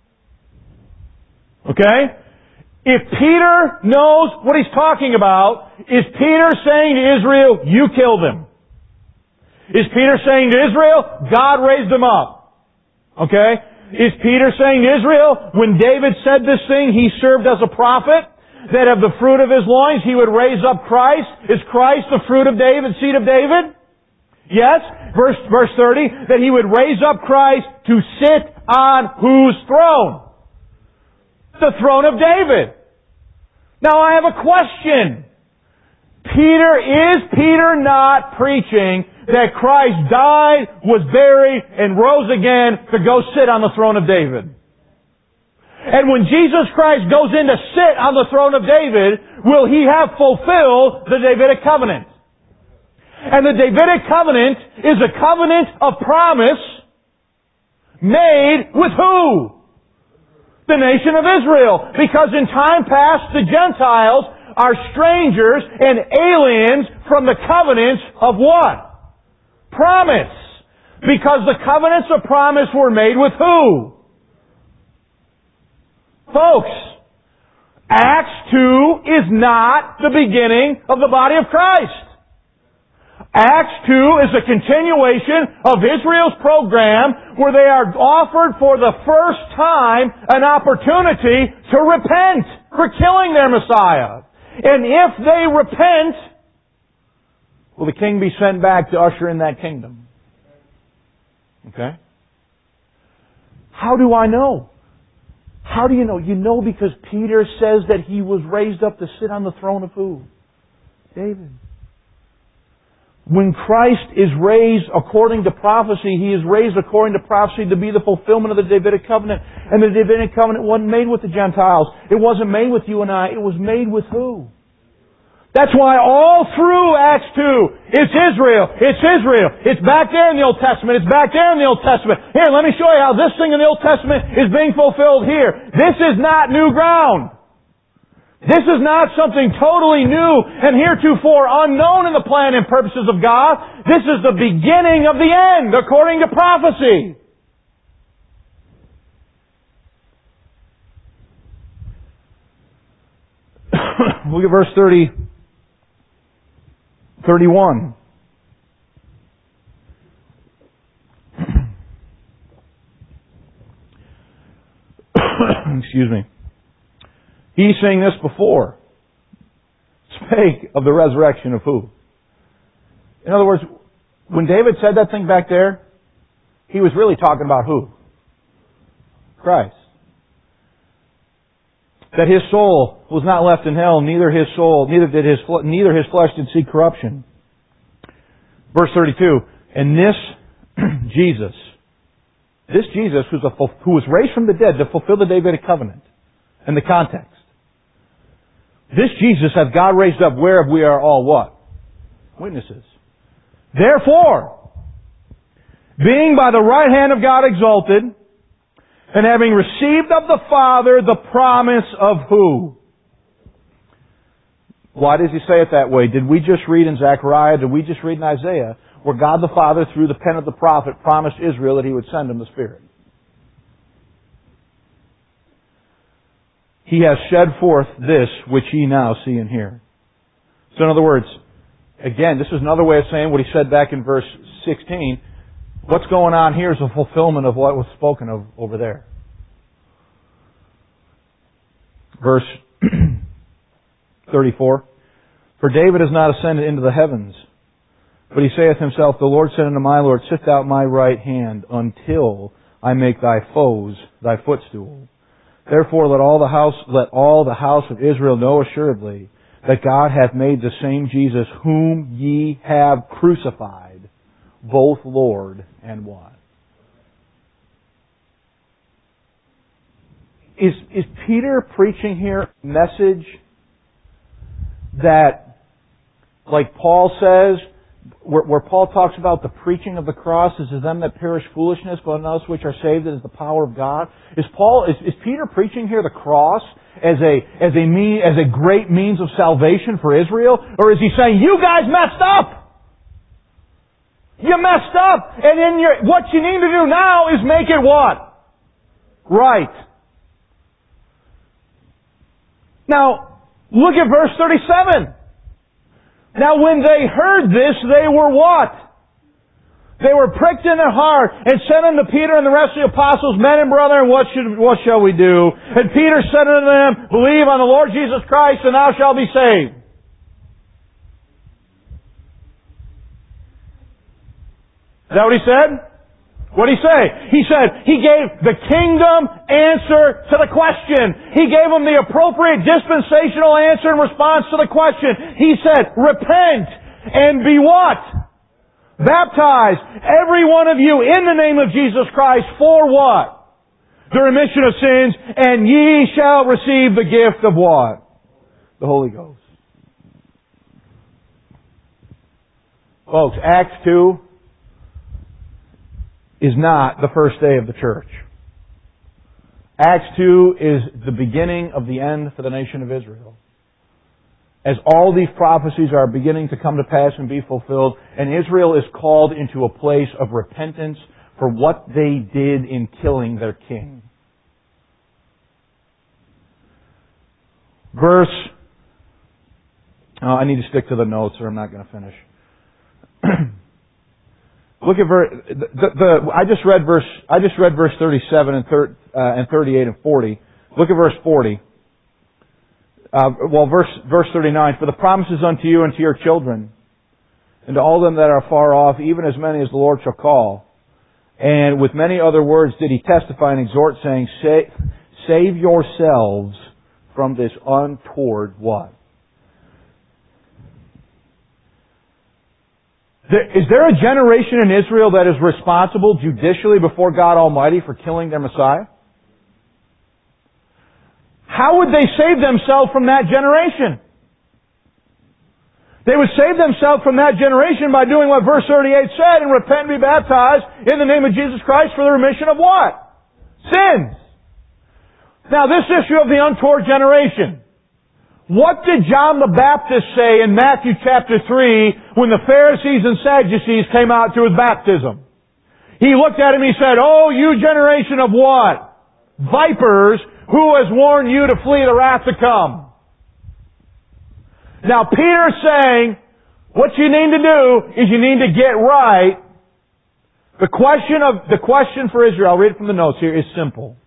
Okay? If Peter knows what he's talking about, is Peter saying to Israel, you killed him? Is Peter saying to Israel, God raised him up? Okay? Is Peter saying to Israel, when David said this thing, he served as a prophet, that of the fruit of his loins he would raise up Christ? Is Christ the fruit of David, seed of David? Yes. Verse, verse thirty, that he would raise up Christ to sit on whose throne? The throne of David. Now I have a question. Peter, is Peter not preaching that Christ died, was buried, and rose again to go sit on the throne of David? And when Jesus Christ goes in to sit on the throne of David, will He have fulfilled the Davidic covenant? And the Davidic covenant is a covenant of promise made with who? The nation of Israel. Because in time past, the Gentiles are strangers and aliens from the covenants of what? Promise. Because the covenants of promise were made with who? Folks, Acts two is not the beginning of the body of Christ. Acts two is a continuation of Israel's program where they are offered for the first time an opportunity to repent for killing their Messiah. And if they repent, will the king be sent back to usher in that kingdom? Okay? How do I know? How do you know? You know because Peter says that he was raised up to sit on the throne of who? David. When Christ is raised according to prophecy, He is raised according to prophecy to be the fulfillment of the Davidic covenant. And the Davidic covenant wasn't made with the Gentiles. It wasn't made with you and I. It was made with who? That's why all through Acts two, it's Israel, it's Israel. It's back there in the Old Testament, it's back there in the Old Testament. Here, let me show you how this thing in the Old Testament is being fulfilled here. This is not new ground. This is not something totally new and heretofore unknown in the plan and purposes of God. This is the beginning of the end, according to prophecy. Look at verse thirty, thirty-one. Excuse me. He's saying this before. Spake of the resurrection of who? In other words, when David said that thing back there, he was really talking about who? Christ. That his soul was not left in hell, neither his soul, neither did his neither his flesh did see corruption. Verse thirty-two, and this Jesus, this Jesus who's a, who was raised from the dead to fulfill the Davidic covenant, and the context. This Jesus hath God raised up, whereof we are all what? Witnesses. Therefore, being by the right hand of God exalted, and having received of the Father the promise of who? Why does he say it that way? Did we just read in Zechariah, did we just read in Isaiah, where God the Father, through the pen of the prophet, promised Israel that He would send them the Spirit? He has shed forth this which ye now see and hear. So in other words, again, this is another way of saying what he said back in verse sixteen. What's going on here is a fulfillment of what was spoken of over there. Verse thirty-four. For David is not ascended into the heavens, but he saith himself, the Lord said unto my Lord, sit thou at my right hand until I make thy foes thy footstool. Therefore let all the house let all the house of Israel know assuredly that God hath made the same Jesus whom ye have crucified, both Lord and what? Is, is Peter preaching here a message that, like Paul says, where, where Paul talks about the preaching of the cross is to them that perish foolishness, but in us which are saved it is the power of God? Is Paul, is, is Peter preaching here the cross as a, as a mean, as a great means of salvation for Israel? Or is he saying, you guys messed up? You messed up, and in your, what you need to do now is make it what? Right. Now, look at verse thirty-seven. Now when they heard this, they were what? They were pricked in their heart, and said unto Peter and the rest of the apostles, men and brethren, what should, what shall we do? And Peter said unto them, believe on the Lord Jesus Christ, and thou shalt be saved. Is that what he said? What did he say? He said, he gave the kingdom answer to the question. He gave them the appropriate dispensational answer in response to the question. He said, repent and be what? Baptized, every one of you, in the name of Jesus Christ, for what? The remission of sins, and ye shall receive the gift of what? The Holy Ghost. Folks, Acts two is not the first day of the church. Acts two is the beginning of the end for the nation of Israel. As all these prophecies are beginning to come to pass and be fulfilled, and Israel is called into a place of repentance for what they did in killing their king. Verse, oh, I need to stick to the notes or I'm not going to finish. Look at verse. The, the, the, I just read verse. I just read verse thirty-seven and, thir, uh, and thirty-eight and forty. Look at verse forty. Uh, well, verse verse thirty-nine. For the promises unto you and to your children, and to all them that are far off, even as many as the Lord shall call. And with many other words did he testify and exhort, saying, Save, save yourselves from this untoward what? Is there a generation in Israel that is responsible judicially before God Almighty for killing their Messiah? How would they save themselves from that generation? They would save themselves from that generation by doing what verse thirty-eight said, and repent and be baptized in the name of Jesus Christ for the remission of what? Sins. Now this issue of the untoward generation. What did John the Baptist say in Matthew chapter three when the Pharisees and Sadducees came out to his baptism? He looked at him and he said, "Oh, you generation of what? Vipers, who has warned you to flee the wrath to come?" Now Peter's saying, what you need to do is you need to get right. The question of, the question for Israel, I'll read it from the notes here, is simple.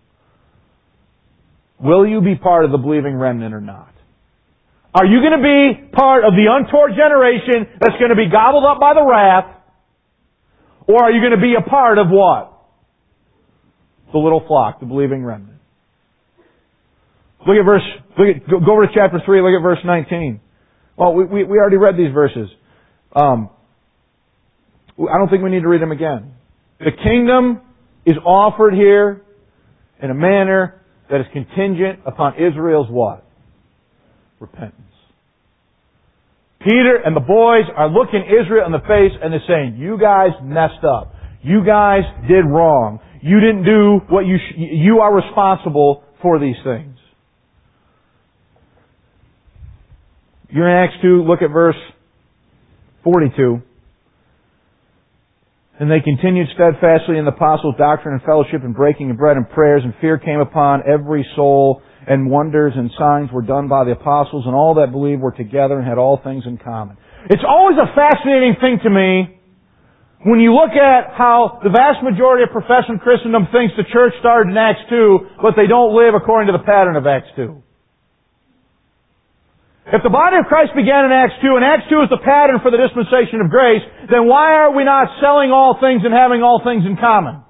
Will you be part of the believing remnant or not? Are you going to be part of the untoward generation that's going to be gobbled up by the wrath? Or are you going to be a part of what? The little flock, the believing remnant. Look at verse, look at, go over to chapter three, look at verse nineteen. Well, we, we, we already read these verses. Um, I don't think we need to read them again. The kingdom is offered here in a manner that is contingent upon Israel's what? Repentance. Peter and the boys are looking Israel in the face and they're saying, you guys messed up. You guys did wrong. You didn't do what you sh- you are responsible for these things. You're in Acts two, look at verse forty-two. And they continued steadfastly in the apostles' doctrine and fellowship and breaking of bread and prayers, and fear came upon every soul, and wonders and signs were done by the apostles, and all that believed were together and had all things in common. It's always a fascinating thing to me when you look at how the vast majority of professing Christendom thinks the church started in Acts two, but they don't live according to the pattern of Acts two. If the body of Christ began in Acts two, and Acts two is the pattern for the dispensation of grace, then why are we not selling all things and having all things in common?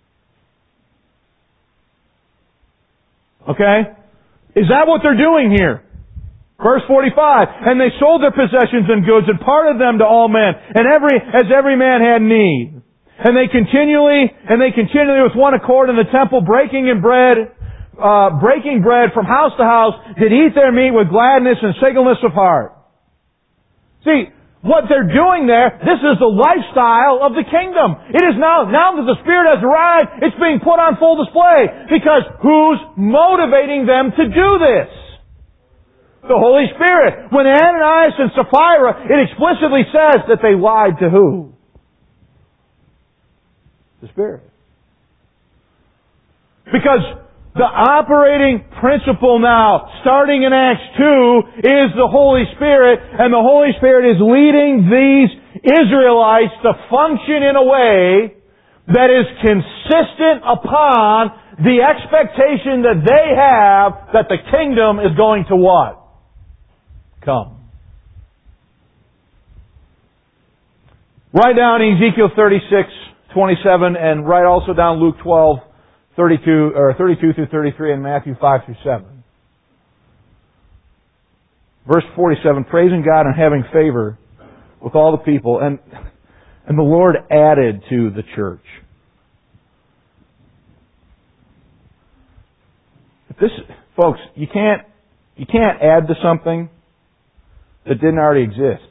Okay? Is that what they're doing here? Verse forty-five, and they sold their possessions and goods and parted them to all men, and every, as every man had need. And they continually, and they continually with one accord in the temple, breaking in bread, Uh, breaking bread from house to house, did eat their meat with gladness and singleness of heart. See, what they're doing there, this is the lifestyle of the kingdom. It is now, now that the Spirit has arrived, it's being put on full display. Because who's motivating them to do this? The Holy Spirit. When Ananias and Sapphira, it explicitly says that they lied to who? The Spirit. Because the operating principle now, starting in Acts two, is the Holy Spirit, and the Holy Spirit is leading these Israelites to function in a way that is consistent upon the expectation that they have that the kingdom is going to what? Come. Write down Ezekiel thirty-six twenty-seven, and write also down Luke twelve thirty-two or thirty-two through thirty-three, and Matthew five through seven. Verse forty-seven, praising God and having favor with all the people, and and the Lord added to the church. This, folks, you can't you can't add to something that didn't already exist.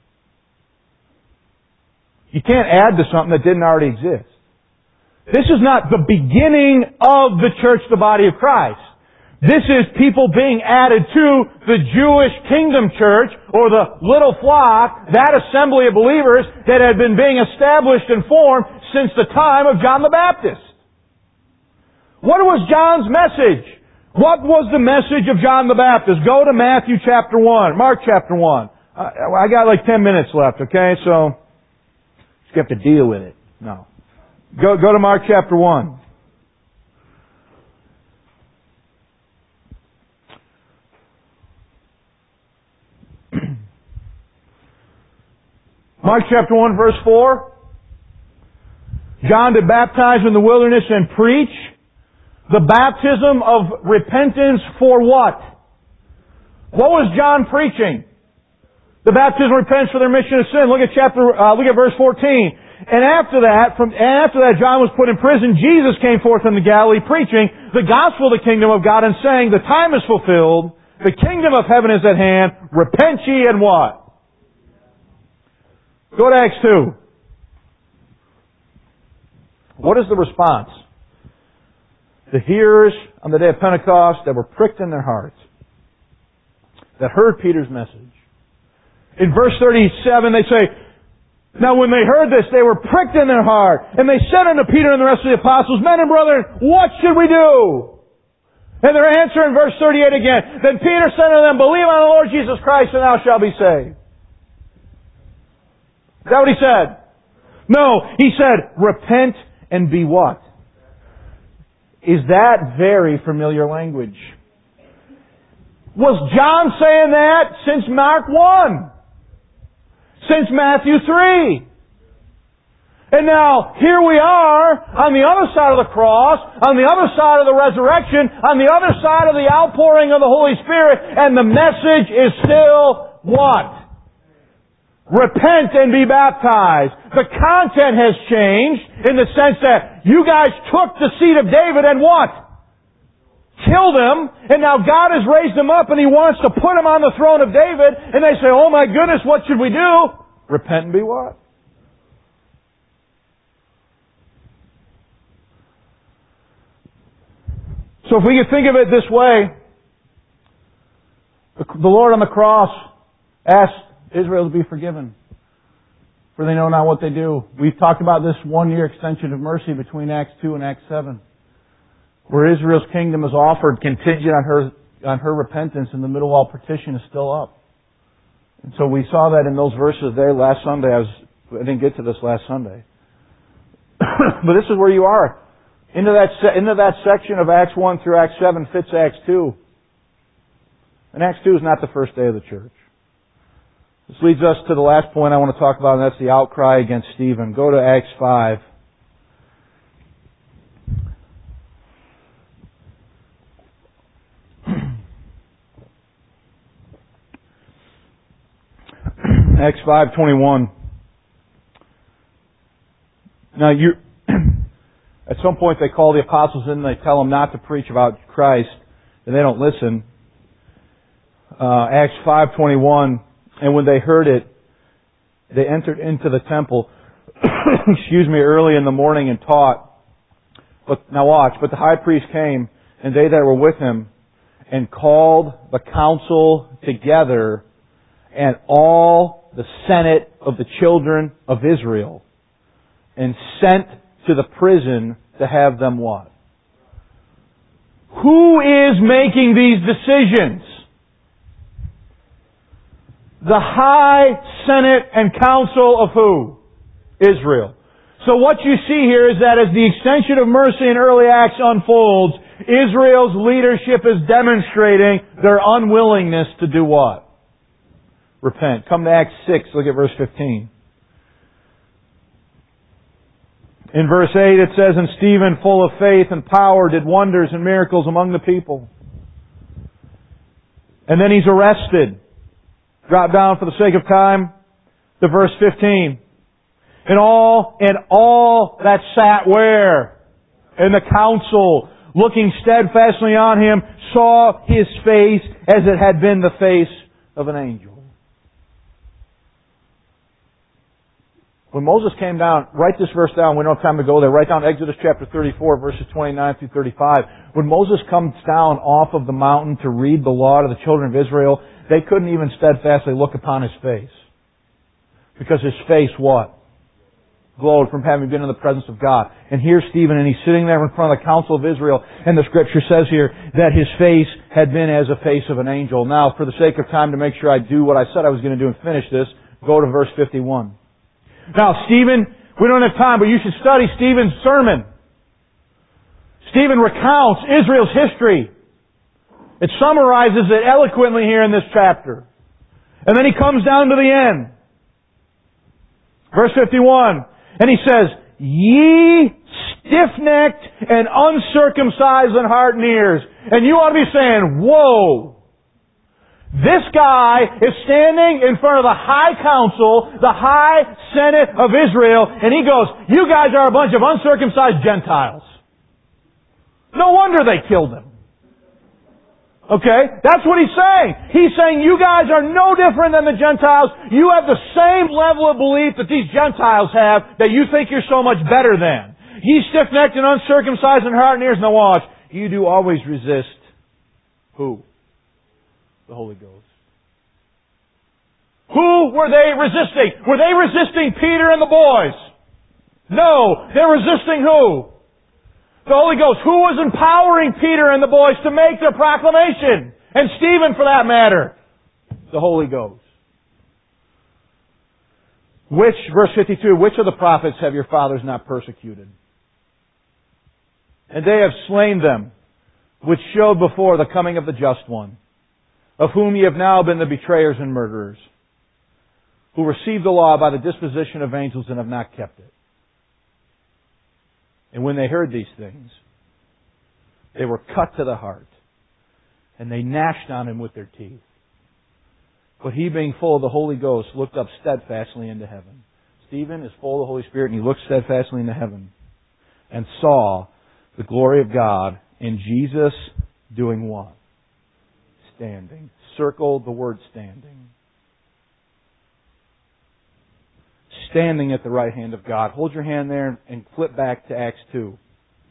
You can't add to something that didn't already exist. This is not the beginning of the church, the body of Christ. This is people being added to the Jewish kingdom church, or the little flock, that assembly of believers that had been being established and formed since the time of John the Baptist. What was John's message? What was the message of John the Baptist? Go to Matthew chapter one, Mark chapter one. I got like ten minutes left, okay? So, you have to deal with it. No. Go, go to Mark chapter one. Mark chapter one verse four. John did baptize in the wilderness and preach the baptism of repentance for what? What was John preaching? The baptism of repentance for the remission of sin. Look at chapter, uh, look at verse fourteen. And after that, from after that, John was put in prison. Jesus came forth from the Galilee, preaching the gospel of the kingdom of God, and saying, "The time is fulfilled, the kingdom of heaven is at hand. Repent ye and what? Go to Acts two. What is the response? The hearers on the day of Pentecost that were pricked in their hearts, that heard Peter's message. In verse thirty-seven they say, now when they heard this, they were pricked in their heart, and they said unto Peter and the rest of the apostles, men and brethren, what should we do? And their answer in verse thirty-eight again, then Peter said unto them, believe on the Lord Jesus Christ, and thou shalt be saved. Is that what he said? No, he said, repent and be what? Is that very familiar language? Was John saying that since Mark one? Since Matthew three? And now, here we are, on the other side of the cross, on the other side of the resurrection, on the other side of the outpouring of the Holy Spirit, and the message is still what? Repent and be baptized. The content has changed in the sense that you guys took the seed of David and what? Killed him, and now God has raised him up and He wants to put him on the throne of David, and they say, oh my goodness, what should we do? Repent and be what? So if we could think of it this way, the Lord on the cross asked Israel to be forgiven, for they know not what they do. We've talked about this one-year extension of mercy between Acts two and Acts seven, where Israel's kingdom is offered contingent on her on her repentance, and the middle wall partition is still up. And so we saw that in those verses there last Sunday. I was I didn't get to this last Sunday, but this is where you are. Into that se- into that section of Acts one through Acts seven fits Acts two, and Acts two is not the first day of the church. This leads us to the last point I want to talk about, and that's the outcry against Stephen. Go to Acts five. Acts five twenty-one. Now, you at some point they call the apostles in and they tell them not to preach about Christ, and they don't listen. Uh, Acts five twenty-one. And when they heard it, they entered into the temple, excuse me, early in the morning and taught. But now watch, but the high priest came, and they that were with him, and called the council together, and all the senate of the children of Israel, and sent to the prison to have them what? Who is making these decisions? The high senate and council of who? Israel. So what you see here is that as the extension of mercy in early Acts unfolds, Israel's leadership is demonstrating their unwillingness to do what? Repent. Come to Acts six, look at verse fifteen. In verse eight it says, and Stephen, full of faith and power, did wonders and miracles among the people. And then he's arrested. Drop down for the sake of time to verse fifteen. And all, and all that sat where? In the council, looking steadfastly on him, saw his face as it had been the face of an angel. When Moses came down, write this verse down, we don't have time to go there, write down Exodus chapter thirty-four, verses twenty-nine through thirty-five. When Moses comes down off of the mountain to read the law to the children of Israel, they couldn't even steadfastly look upon his face. Because his face, what? Glowed from having been in the presence of God. And here's Stephen, and he's sitting there in front of the council of Israel, and the scripture says here that his face had been as a face of an angel. Now, for the sake of time, to make sure I do what I said I was going to do and finish this, go to verse fifty-one. Now, Stephen, we don't have time, but you should study Stephen's sermon. Stephen recounts Israel's history. It summarizes it eloquently here in this chapter. And then he comes down to the end. Verse fifty-one. And he says, ye stiff-necked and uncircumcised in heart and ears. And you ought to be saying, whoa! This guy is standing in front of the high council, the high senate of Israel, and he goes, you guys are a bunch of uncircumcised Gentiles. No wonder they killed him. Okay? That's what He's saying. He's saying you guys are no different than the Gentiles. You have the same level of belief that these Gentiles have that you think you're so much better than. Ye stiff-necked and uncircumcised in heart and ears. Now watch. You do always resist who? The Holy Ghost. Who were they resisting? Were they resisting Peter and the boys? No. They're resisting who? The Holy Ghost. Who was empowering Peter and the boys to make their proclamation? And Stephen, for that matter. The Holy Ghost. Which, verse fifty-two, which of the prophets have your fathers not persecuted? And they have slain them, which showed before the coming of the Just One, of whom ye have now been the betrayers and murderers, who received the law by the disposition of angels and have not kept it. And when they heard these things, they were cut to the heart, and they gnashed on him with their teeth. But he, being full of the Holy Ghost, looked up steadfastly into heaven. Stephen is full of the Holy Spirit, and he looked steadfastly into heaven, and saw the glory of God, and Jesus doing what? Standing. Circle the word standing. Standing at the right hand of God. Hold your hand there and flip back to Acts two.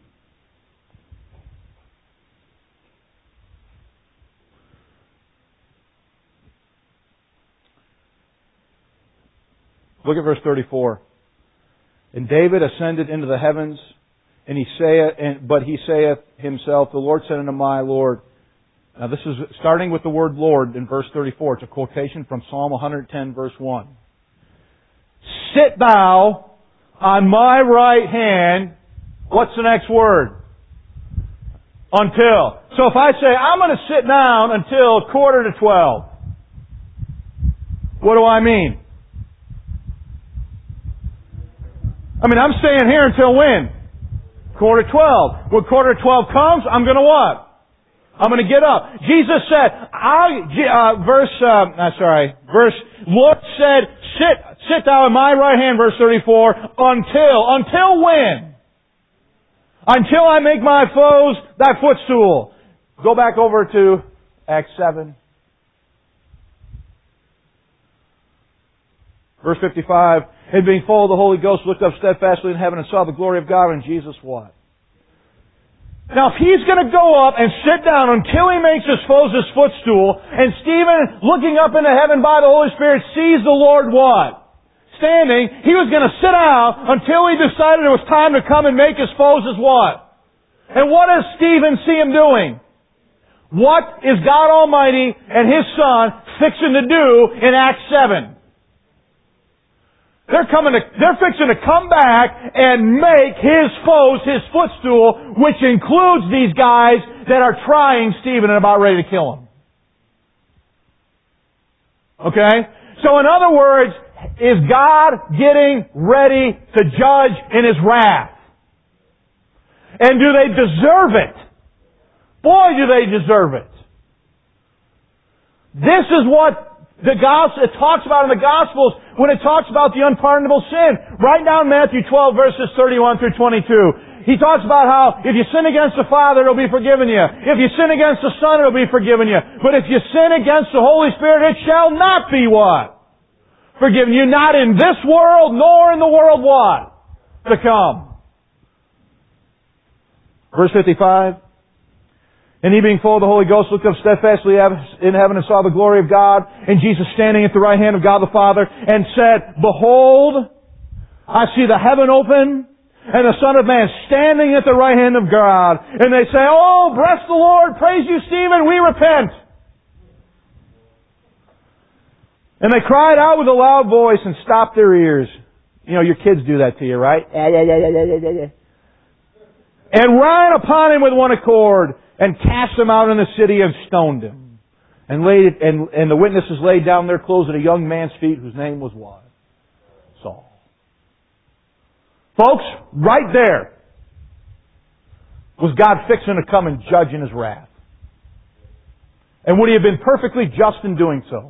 Look at verse thirty-four. And David ascended into the heavens, and he saith, and, but he saith himself, the Lord said unto my Lord. Now this is starting with the word Lord in verse thirty-four. It's a quotation from Psalm one hundred ten, verse one. Sit thou on my right hand. What's the next word? Until. So if I say, I'm going to sit down until quarter to twelve, what do I mean? I mean, I'm staying here until when? Quarter to twelve. When quarter to twelve comes, I'm going to what? I'm going to get up. Jesus said, I, uh, verse, uh, uh, sorry, verse, Lord said, sit, sit thou in my right hand, verse thirty-four, until, until when? Until I make my foes thy footstool. Go back over to Acts seven. Verse fifty-five, and being full of the Holy Ghost, looked up steadfastly in heaven and saw the glory of God, and Jesus what? Now, if he's going to go up and sit down until he makes his foes his footstool, and Stephen, looking up into heaven by the Holy Spirit, sees the Lord what? Standing. He was going to sit down until he decided it was time to come and make his foes his what? And what does Stephen see him doing? What is God Almighty and His Son fixing to do in Acts seven? They're coming to, they're fixing to come back and make His foes His footstool, which includes these guys that are trying Stephen and about ready to kill him. Okay? So in other words, is God getting ready to judge in His wrath? And do they deserve it? Boy, do they deserve it. This is what the gospel, it talks about in the Gospels when it talks about the unpardonable sin. Right down Matthew twelve verses thirty-one through twenty-two. He talks about how if you sin against the Father, it'll be forgiven you. If you sin against the Son, it'll be forgiven you. But if you sin against the Holy Spirit, it shall not be what? Forgiven you. Not in this world, nor in the world what? To come. Verse fifty-five. And he, being full of the Holy Ghost, looked up steadfastly in heaven and saw the glory of God, and Jesus standing at the right hand of God the Father, and said, Behold, I see the heaven open, and the Son of Man standing at the right hand of God. And they say, Oh, bless the Lord, praise you, Stephen, we repent. And they cried out with a loud voice and stopped their ears. You know, your kids do that to you, right? And ran upon him with one accord, and cast him out in the city and stoned him. And laid and, and the witnesses laid down their clothes at a young man's feet, whose name was what? Saul. Folks, right there was God fixing to come and judge in His wrath. And would He have been perfectly just in doing so?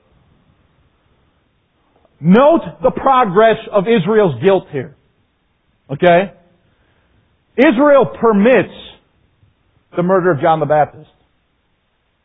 Note the progress of Israel's guilt here. Okay? Israel permits the murder of John the Baptist.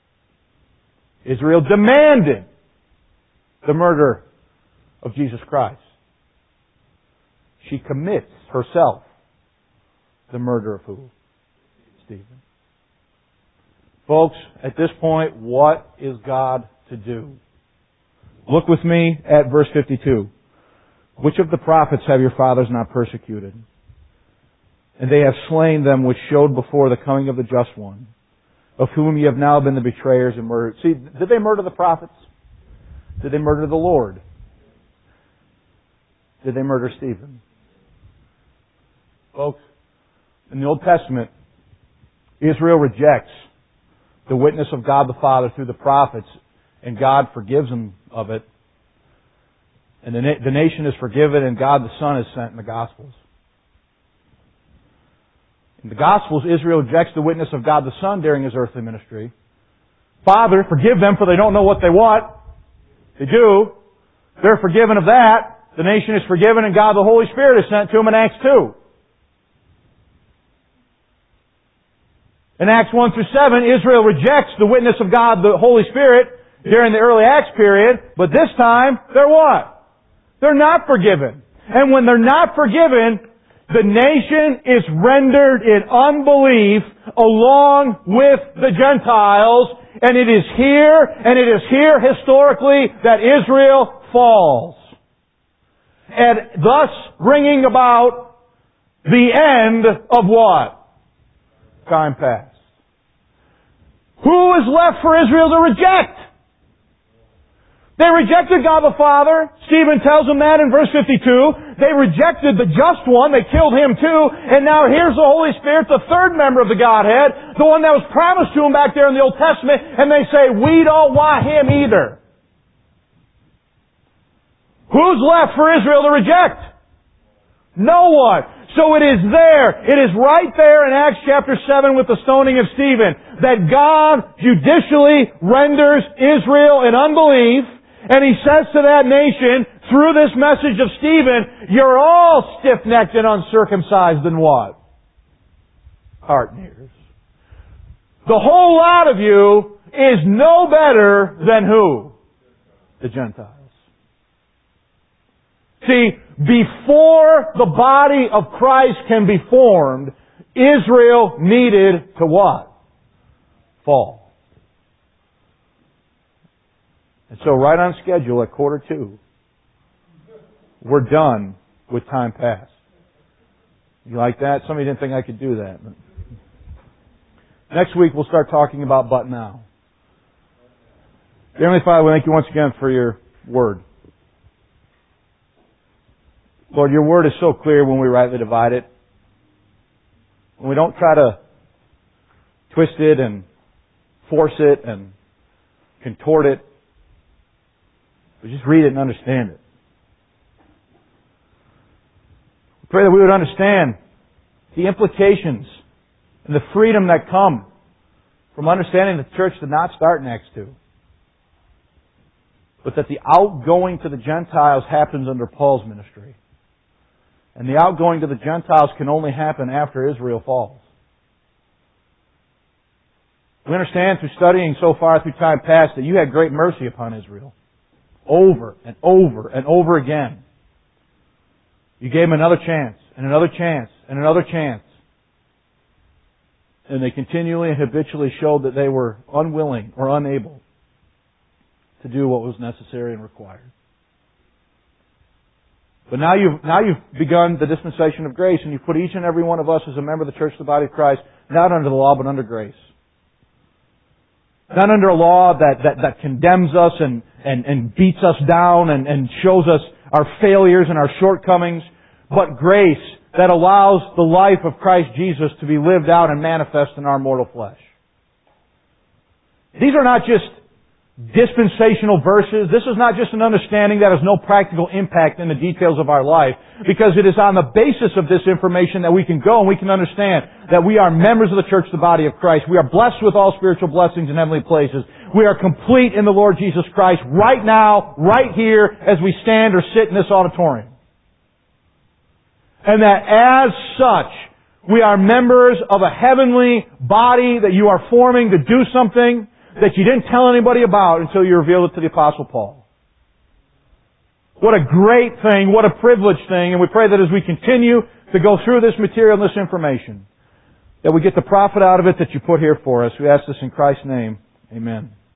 Israel demanded the murder of Jesus Christ. She commits herself the murder of who? Stephen. Folks, at this point, what is God to do? Look with me at verse fifty-two. Which of the prophets have your fathers not persecuted? And they have slain them which showed before the coming of the just one, of whom ye have now been the betrayers and murderers. See, did they murder the prophets? Did they murder the Lord? Did they murder Stephen? Folks, in the Old Testament, Israel rejects the witness of God the Father through the prophets, and God forgives them of it. And the, na- the nation is forgiven, and God the Son is sent in the Gospels. In the Gospels, Israel rejects the witness of God the Son during His earthly ministry. Father, forgive them, for they don't know what they want. They do. They're forgiven of that. The nation is forgiven, and God the Holy Spirit is sent to them in Acts two. In Acts one through seven, Israel rejects the witness of God, the Holy Spirit, during the early Acts period, but this time, they're what? They're not forgiven. And when they're not forgiven, the nation is rendered in unbelief along with the Gentiles, and it is here, and it is here historically, that Israel falls. And thus bringing about the end of what? Time past. Who is left for Israel to reject? They rejected God the Father. Stephen tells them that in verse fifty-two. They rejected the just one. They killed him too. And now here's the Holy Spirit, the third member of the Godhead, the one that was promised to them back there in the Old Testament, and they say, we don't want him either. Who's left for Israel to reject? No one. So it is there, it is right there in Acts chapter seven with the stoning of Stephen, that God judicially renders Israel in unbelief, and He says to that nation, through this message of Stephen, you're all stiff-necked and uncircumcised in what? Heart and ears. The whole lot of you is no better than who? The Gentiles. See, before the body of Christ can be formed, Israel needed to what? Fall. And so right on schedule at quarter two, we're done with time past. You like that? Somebody didn't think I could do that. Next week we'll start talking about but now. Dear Heavenly Father, we thank You once again for Your Word. Lord, Your Word is so clear when we rightly divide it. When we don't try to twist it and force it and contort it. We just read it and understand it. We pray that we would understand the implications and the freedom that come from understanding the church did not start in Acts two. But that the outgoing to the Gentiles happens under Paul's ministry. And the outgoing to the Gentiles can only happen after Israel falls. We understand through studying so far through time past that You had great mercy upon Israel. Over and over and over again. You gave them another chance, and another chance, and another chance. And they continually and habitually showed that they were unwilling or unable to do what was necessary and required. But now you've, now you've begun the dispensation of grace, and you've put each and every one of us as a member of the church, the body of Christ, not under the law, but under grace. Not under a law that, that, that condemns us and, and, and beats us down and, and shows us our failures and our shortcomings, but grace that allows the life of Christ Jesus to be lived out and manifest in our mortal flesh. These are not just dispensational verses. This is not just an understanding that has no practical impact in the details of our life, because it is on the basis of this information that we can go and we can understand that we are members of the church, the body of Christ. We are blessed with all spiritual blessings in heavenly places. We are complete in the Lord Jesus Christ right now, right here, as we stand or sit in this auditorium. And that as such, we are members of a heavenly body that You are forming to do something, that you didn't tell anybody about until you revealed it to the Apostle Paul. What a great thing, what a privileged thing, and we pray that as we continue to go through this material and this information, that we get the profit out of it that you put here for us. We ask this in Christ's name. Amen.